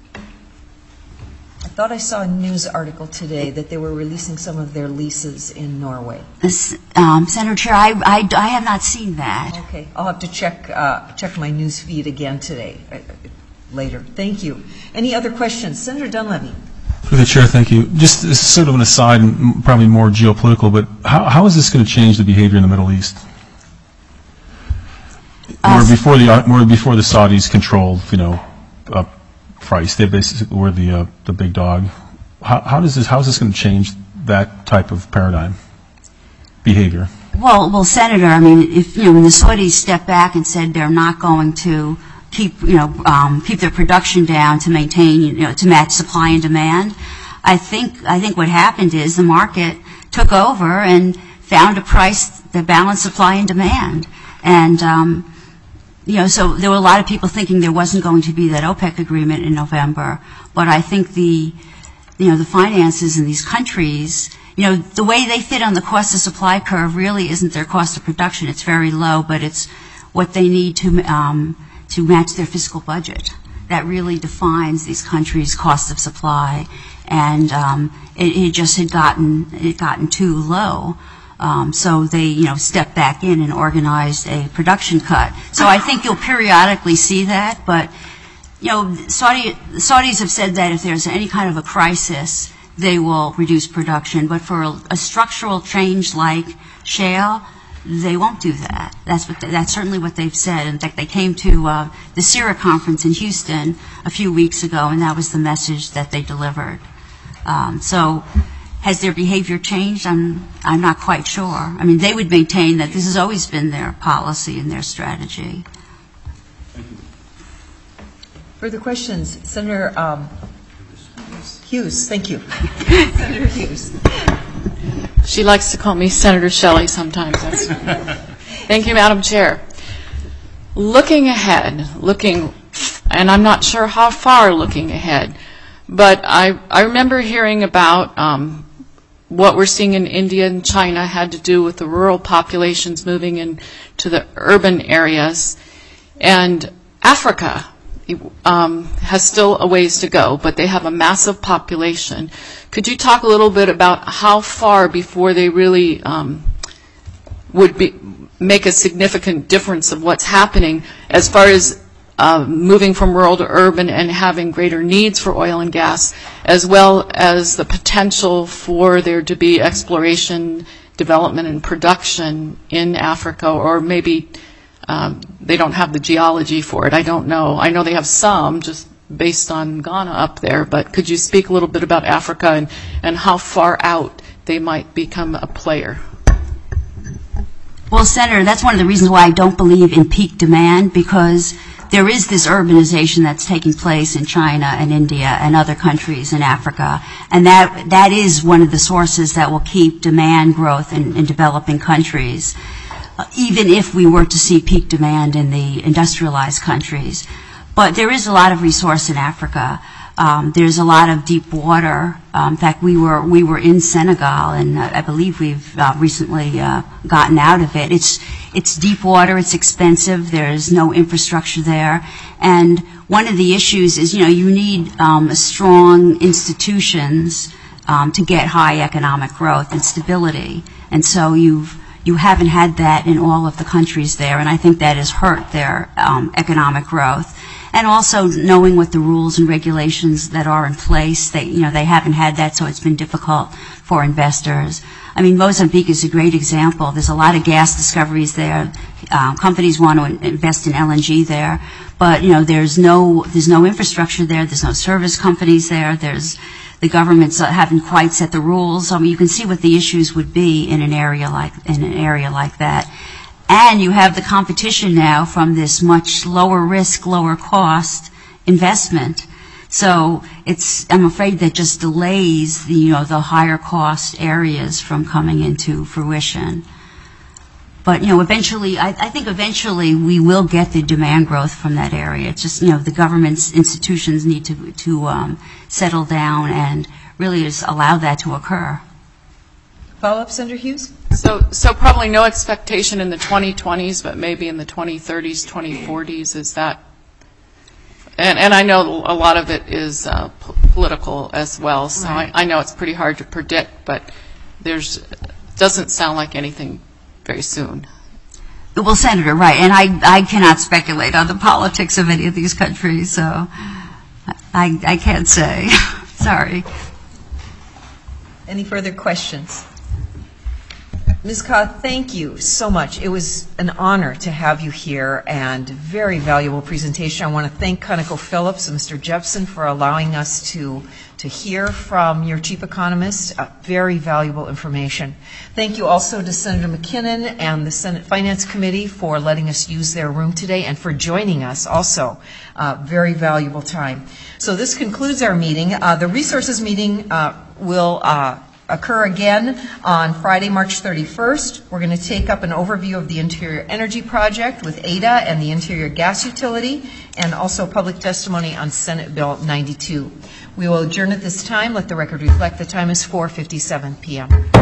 I thought I saw a news article today that they were releasing some of their leases in Norway. This, um, Senator Chair, I, I, I have not seen that. Okay, I'll have to check uh, check my news feed again today, uh, later. Thank you. Any other questions? Senator Dunleavy. Through the chair, thank you. Just this is sort of an aside, and probably more geopolitical, but how, how is this going to change the behavior in the Middle East? Where before the where before the Saudis controlled, you know, uh, price, they basically were the uh, the big dog. How, how does this how is this going to change that type of paradigm behavior? Well, well, Senator, I mean, if you know, when the Saudis stepped back and said they're not going to keep, you know, um, keep their production down to maintain, you know, to match supply and demand, I think I think what happened is the market took over and found a price that balanced supply and demand, and um, you know, so there were a lot of people thinking there wasn't going to be that OPEC agreement in November, but I think the, you know, the finances in these countries, you know, the way they fit on the cost of supply curve really isn't their cost of production. It's very low, but it's what they need to um, to match their fiscal budget. That really defines these countries' cost of supply, and um, it, it just had gotten it gotten too low. Um, so they, you know, stepped back in and organized a production cut. So I think you'll periodically see that, but, you know, Saudi, the Saudis have said that if there's any kind of a crisis, they will reduce production. But for a, a structural change like shale, they won't do that. That's what they, that's certainly what they've said. In fact, they came to uh, the CIRA conference in Houston a few weeks ago, and that was the message that they delivered. Um, so. Has their behavior changed? I'm, I'm not quite sure. I mean, they would maintain that this has always been their policy and their strategy. Further questions? Senator um, Hughes, thank you. Senator Hughes. She likes to call me Senator Shelley sometimes. That's Thank you, Madam Chair. Looking ahead, looking, and I'm not sure how far looking ahead, but I, I remember hearing about um, what we're seeing in India and China had to do with the rural populations moving into the urban areas. And Africa um, has still a ways to go, but they have a massive population. Could you talk a little bit about how far before they really um, would be, make a significant difference of what's happening as far as Uh, moving from rural to urban and having greater needs for oil and gas, as well as the potential for there to be exploration, development, and production in Africa, or maybe um, they don't have the geology for it. I don't know. I know they have some, just based on Ghana up there, but could you speak a little bit about Africa and, and how far out they might become a player? Well, Senator, that's one of the reasons why I don't believe in peak demand, because there is this urbanization that's taking place in China and India and other countries in Africa, and that that is one of the sources that will keep demand growth in, in developing countries, uh, even if we were to see peak demand in the industrialized countries. But there is a lot of resource in Africa. Um, there's a lot of deep water. Um, in fact, we were we were in Senegal, and uh, I believe we've uh, recently uh, gotten out of it. It's it's deep water. It's expensive. There's no infrastructure there, and one of the issues is, you know, you need um, strong institutions um, to get high economic growth and stability, and so you've you haven't had that in all of the countries there, and I think that has hurt their um, economic growth. And also knowing what the rules and regulations that are in place, they, you know, they haven't had that, so it's been difficult for investors. I mean, Mozambique is a great example. There's a lot of gas discoveries there. Um, companies want to invest in L N G there, but, you know, there's no there's no infrastructure there. There's no service companies there. There's the governments haven't quite set the rules. I mean, you can see what the issues would be in an area like in an area like that. And you have the competition now from this much lower risk, lower cost investment. So it's, I'm afraid that just delays the, you know, the higher cost areas from coming into fruition. But, you know, eventually, I, I think eventually we will get the demand growth from that area. It's just, you know, the government's institutions need to, to um, settle down and really just allow that to occur. Follow-up, Senator Hughes? So, so probably no expectation in the twenty twenties, but maybe in the twenty thirties, twenty forties, is that? And, and I know a lot of it is uh, p- political as well, so Right. I, I know it's pretty hard to predict, but there's doesn't sound like anything very soon. Well, Senator, right, and I, I cannot speculate on the politics of any of these countries, so I, I can't say. Sorry. Any further questions? Miz Ka, thank you so much. It was an honor to have you here and very valuable presentation. I want to thank ConocoPhillips and Mister Jepson for allowing us to, to hear from your chief economist. Uh, very valuable information. Thank you also to Senator McKinnon and the Senate Finance Committee for letting us use their room today and for joining us also. Uh, very valuable time. So this concludes our meeting. Uh, the resources meeting uh, will uh, occur again on Friday, March thirty-first. We're going to take up an overview of the Interior Energy Project with A D A and the Interior Gas Utility, and also public testimony on Senate Bill ninety-two. We will adjourn at this time. Let the record reflect the time is four fifty-seven p m